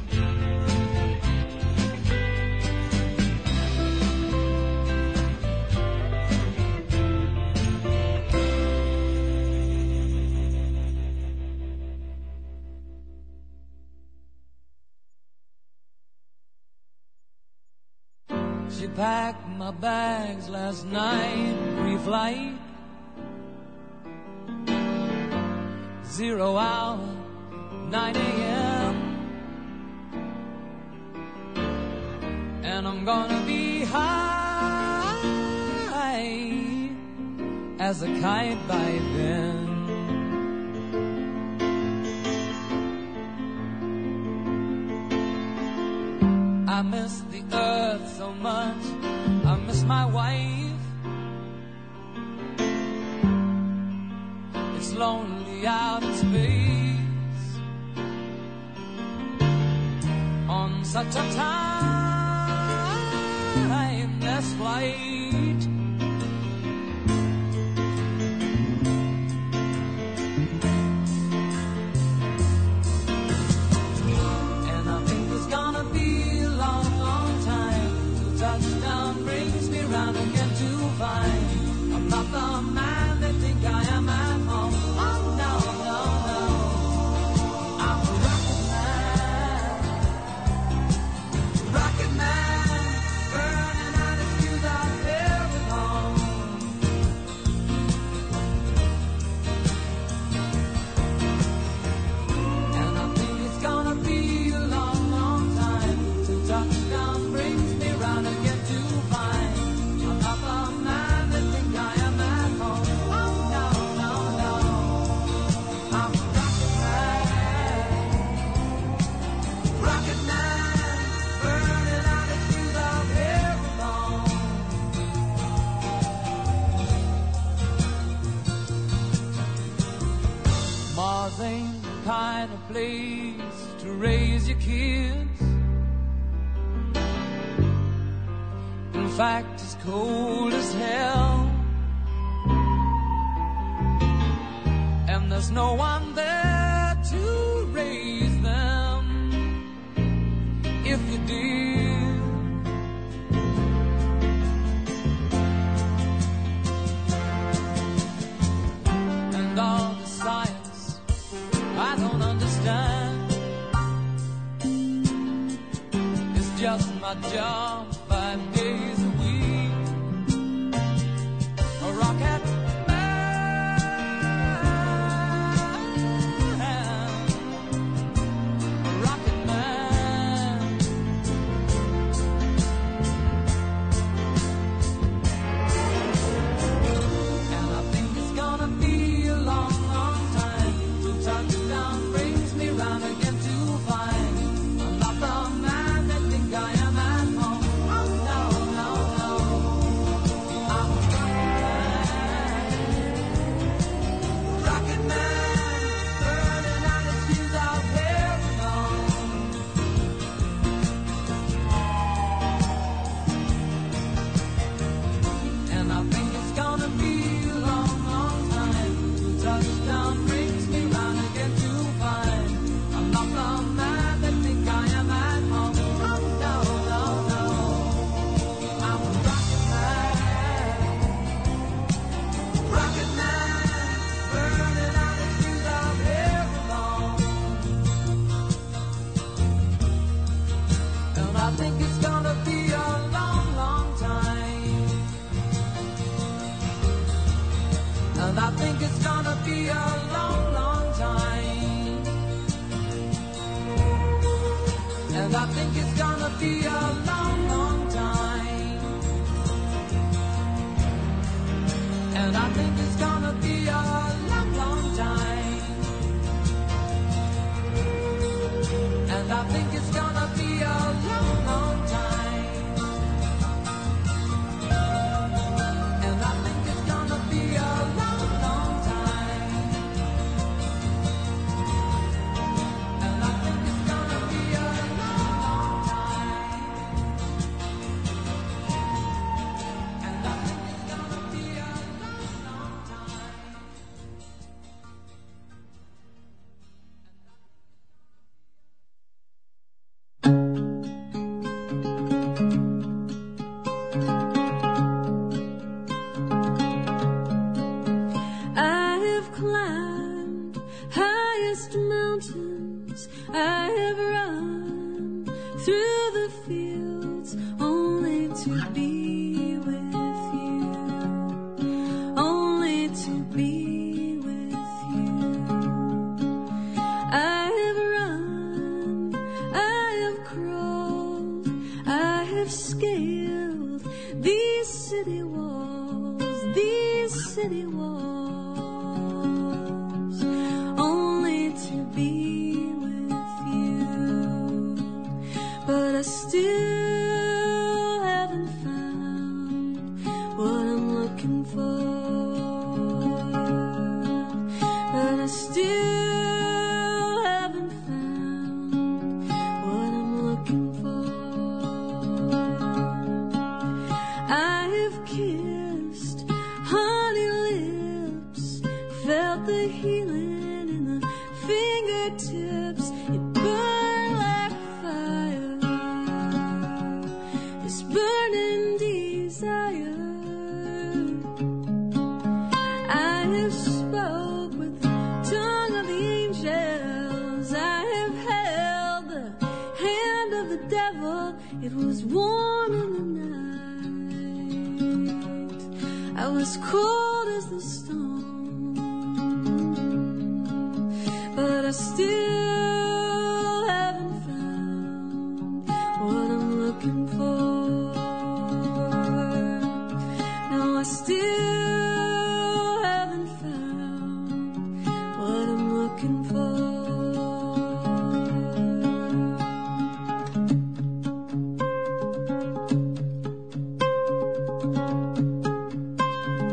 She packed my bags last night, pre-flight. 0 hour, 9 a.m. And I'm gonna be high as a kite by then. I miss the earth so much, I miss my wife. It's lonely out in space on such a timeless flight. And I think it's gonna be a long, long time till touchdown brings me round again to find I'm not the man they think I am at home. Oh, no. find a place to raise your kids. In fact, it's cold as hell, and there's no one there to raise them if you did. And all the science I don't understand, it's just my job 5 days a week. A rocket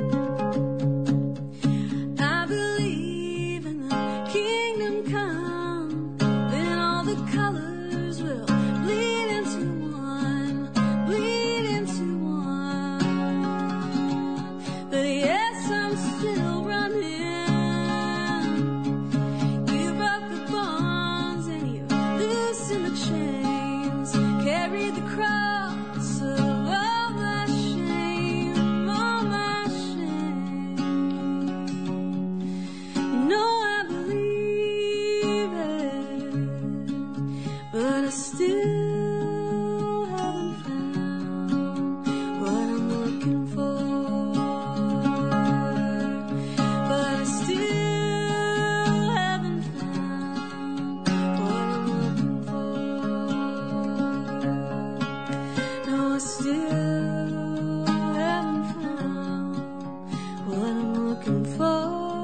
I believe in the kingdom come. still haven't found what I'm looking for. But I still haven't found what I'm looking for. No, I still haven't found what I'm looking for.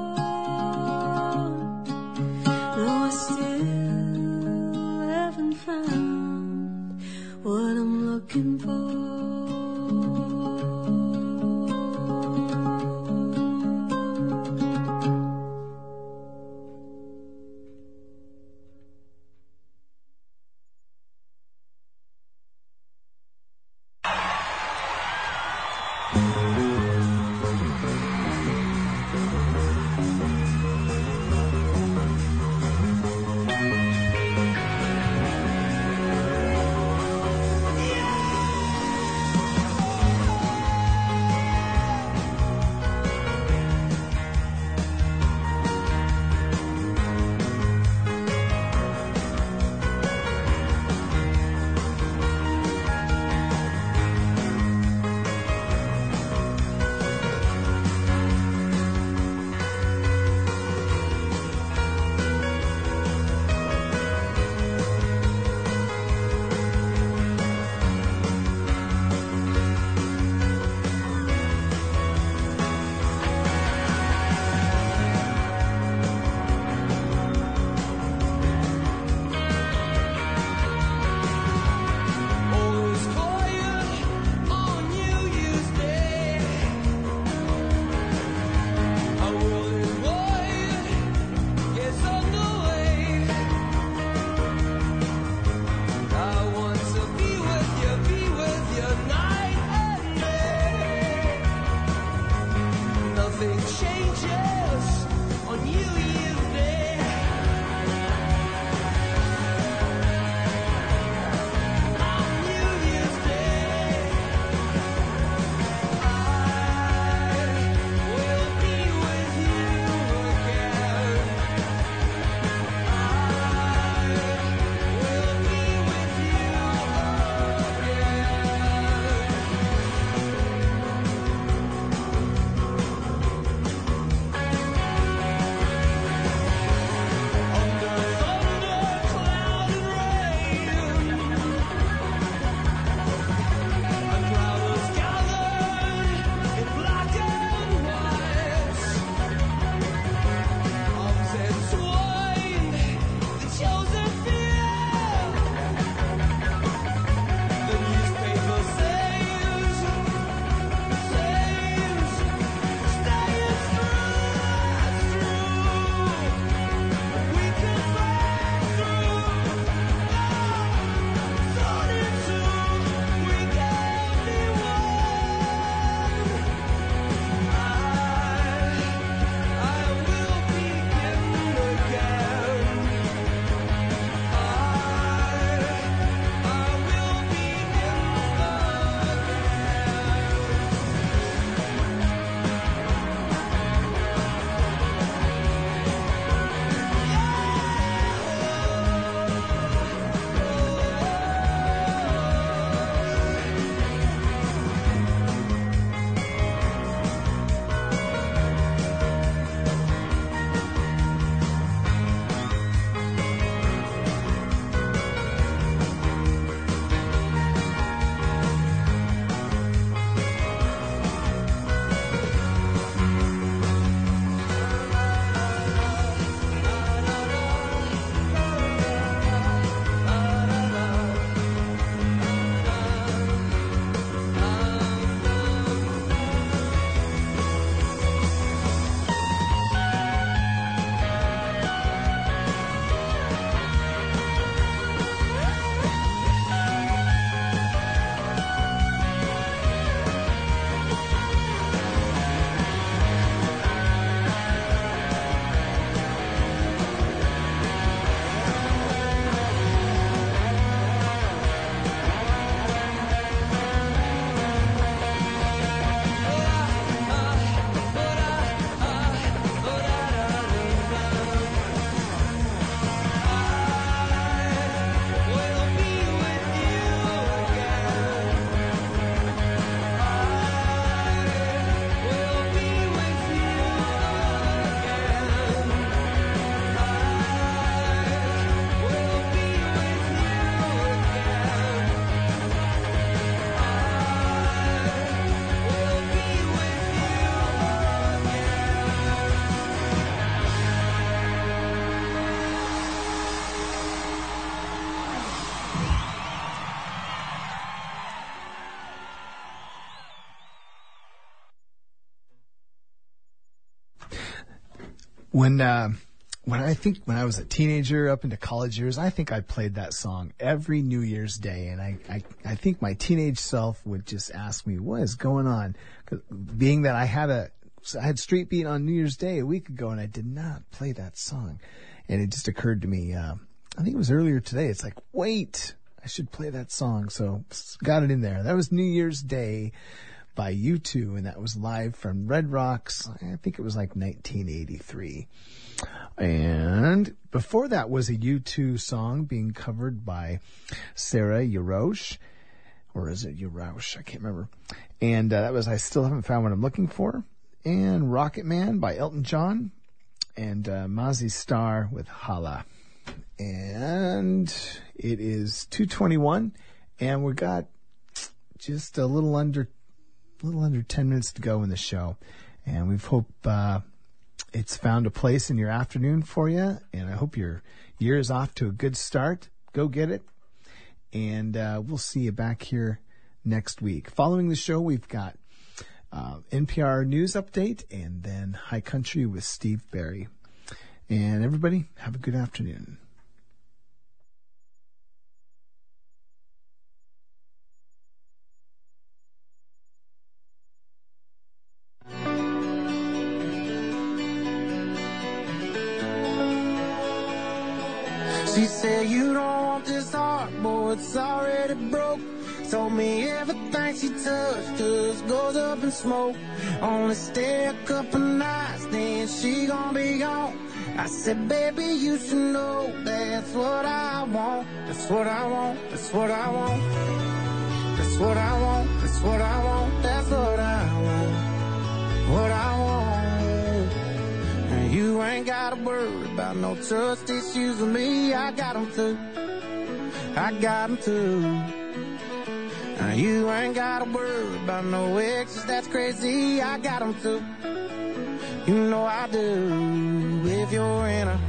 No, I still haven't found what I'm looking for. When I was a teenager up into college years, I think I played that song every New Year's Day, and I think my teenage self would just ask me, what is going on? 'Cause being that I had Street Beat on New Year's Day a week ago, and I did not play that song. And it just occurred to me, I think it was earlier today, it's like, wait, I should play that song. So got it in there. That was New Year's Day by U2, and that was live from Red Rocks. I think it was like 1983. And before that was a U2 song being covered by Sarah Yarosh, or is it Yarosh? I can't remember. And that was I Still Haven't Found What I'm Looking For. And Rocket Man by Elton John, and Mazzy Star with Hala. And it is 2:21, and we got just a little under 10 minutes to go in the show, and we hope it's found a place in your afternoon for you, and I hope your year is off to a good start. Go get it, and we'll see you back here next week. Following the show, we've got NPR News Update, and then High Country with Steve Barry. And everybody, have a good afternoon. She said, you don't want this heart, boy, it's already broke. Told me everything she touched just goes up in smoke. Only stay a couple nights, then she gon' be gone. I said, baby, you should know that's what I want. That's what I want, that's what I want. That's what I want, that's what I want. That's what I want, what I want. And you ain't gotta worry about no trust issues with me. I got them too, I got them too. Now you ain't gotta worry about no exes, that's crazy. I got them too, you know I do. If you're in a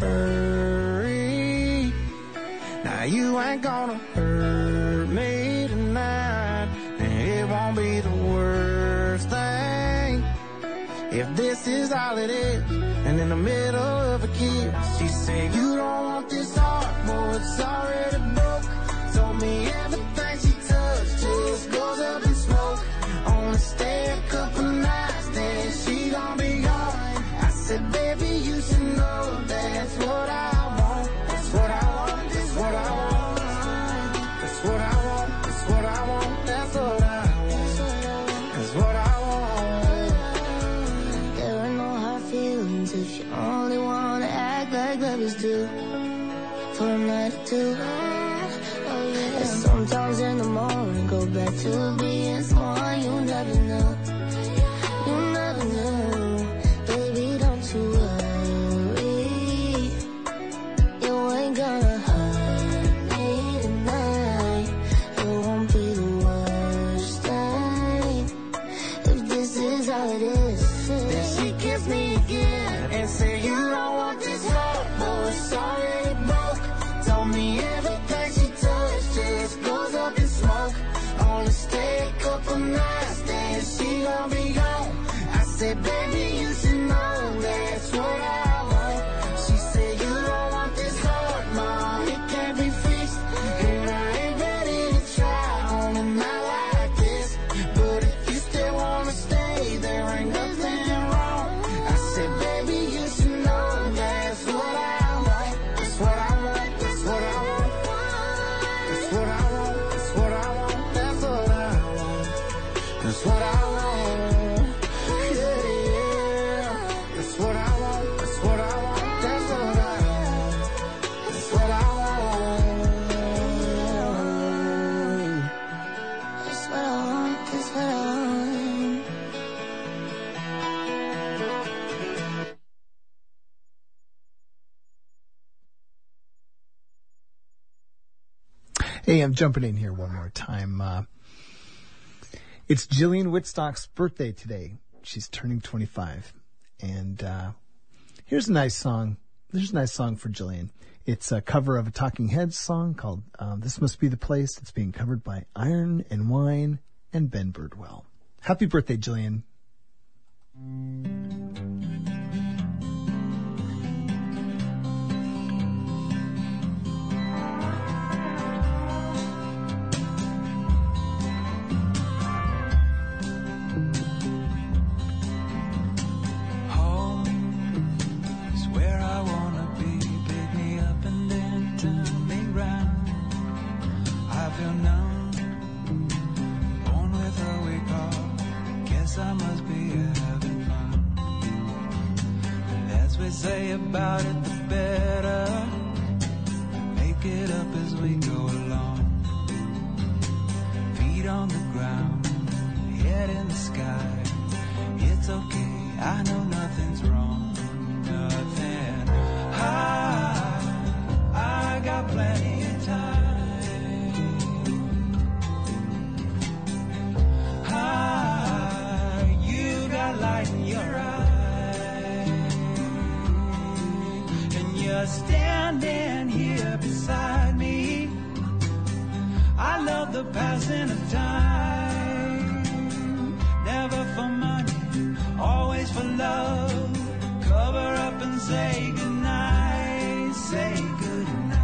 hurry, now you ain't gonna hurt me tonight. And it won't be the worst thing if this is all it is. And in the middle of a kiss, she said, you don't want this heart, boy, it's already broke. Told me everything she touched just goes up in smoke. Only stay a couple nights, then she gon' be gone. I said, baby, you should know that's what I want. That's what I want, that's what I want. That's what I want, that's what I want. That's what I want, that's what I want. There are no hard feelings if you only wanna act like lovers do for a night or two. And sometimes in the morning go back to being someone you never knew. You never knew. Baby, don't you worry, you ain't gonna hurt me tonight. It won't be the worst thing if this is all it is. Then she kissed me again and said, you don't want this heart, boy, it's already broke. Told me everything she touched just goes up in smoke. Only stay a couple nights, then she gon' be gone. I said, baby, you should know that's what I want. She said, you don't want this heart, ma, it can't be fixed. And I ain't ready to try on a night like this. But if you still wanna stay, there ain't nothing wrong. I said, baby, you should know that's what I want. That's what I want, that's what I want. That's what I want, that's what I want. That's what I want, that's what I want. Yeah, yeah. That's what I want, that's what I want. That's what I want, that's what I want. That's what I want, that's what I want. Hey, I'm jumping in here one more time. It's Jillian Whitstock's birthday today. She's turning 25. And here's a nice song. There's a nice song for Jillian. It's a cover of a Talking Heads song called This Must Be the Place. It's being covered by Iron and Wine and Ben Birdwell. Happy birthday, Jillian. about it, the better. Make it up as we go along. Feet on the ground, head in the sky. It's okay, I know nothing's wrong. Nothing. I got plenty of time. You got light in your eye, and you're standing here beside me. I love the passing of time. Never for money, always for love. Cover up and say goodnight. Say goodnight.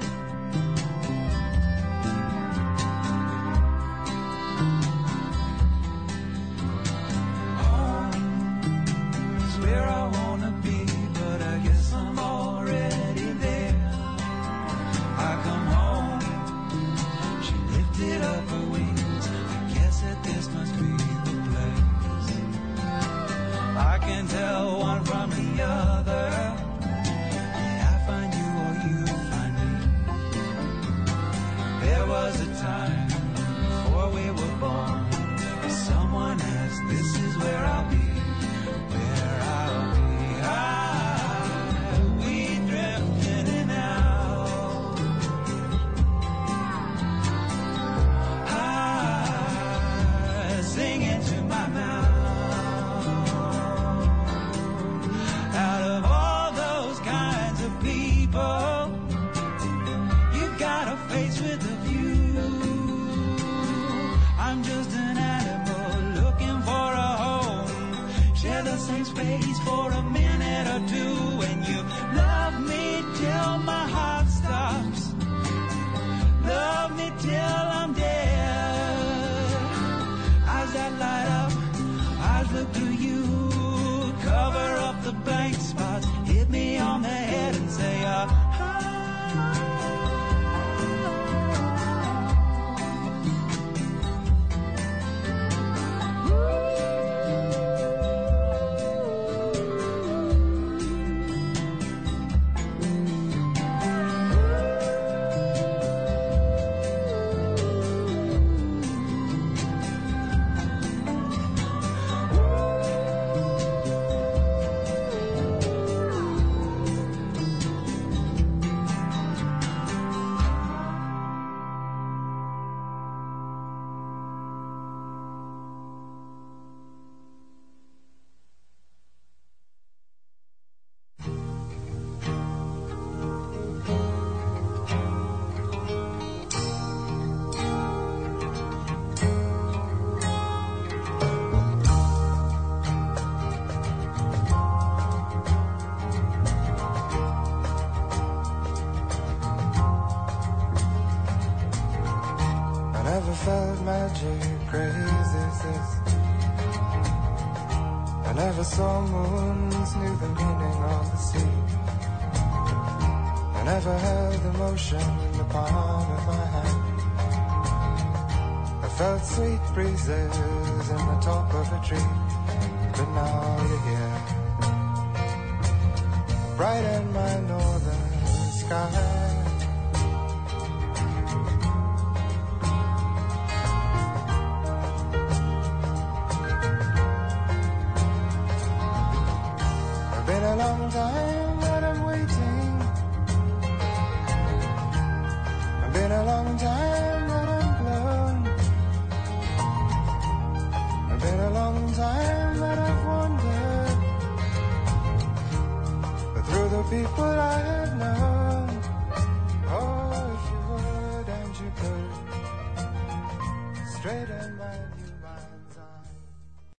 Where I wanna be, but I guess I'm already there. I come home, she lifted up her wings. I guess that this must be the place. I can tell one from the other. Yeah, I find you or you find me. There was a time before we were born. Someone asked, this is where I'll be. We drift in and out. Singing to my mouth. Out of all those kinds of people, you got a face with a view. I'm just an animal looking for a home. Share the same space for a minute or two. When you love me till my heart stops. Love me till I'm dead. Eyes that light up, eyes look through you. Cover up the blank spots. Hit me on the head and say, felt magic crazy as this. I never saw moons, knew the meaning of the sea. I never held emotion in the palm of my hand. I felt sweet breezes in the top of a tree. But now you're here, bright in my northern sky. A long time that I'm waiting. It's been a long time that I'm blown. It's been a long time that I've wandered. But through the people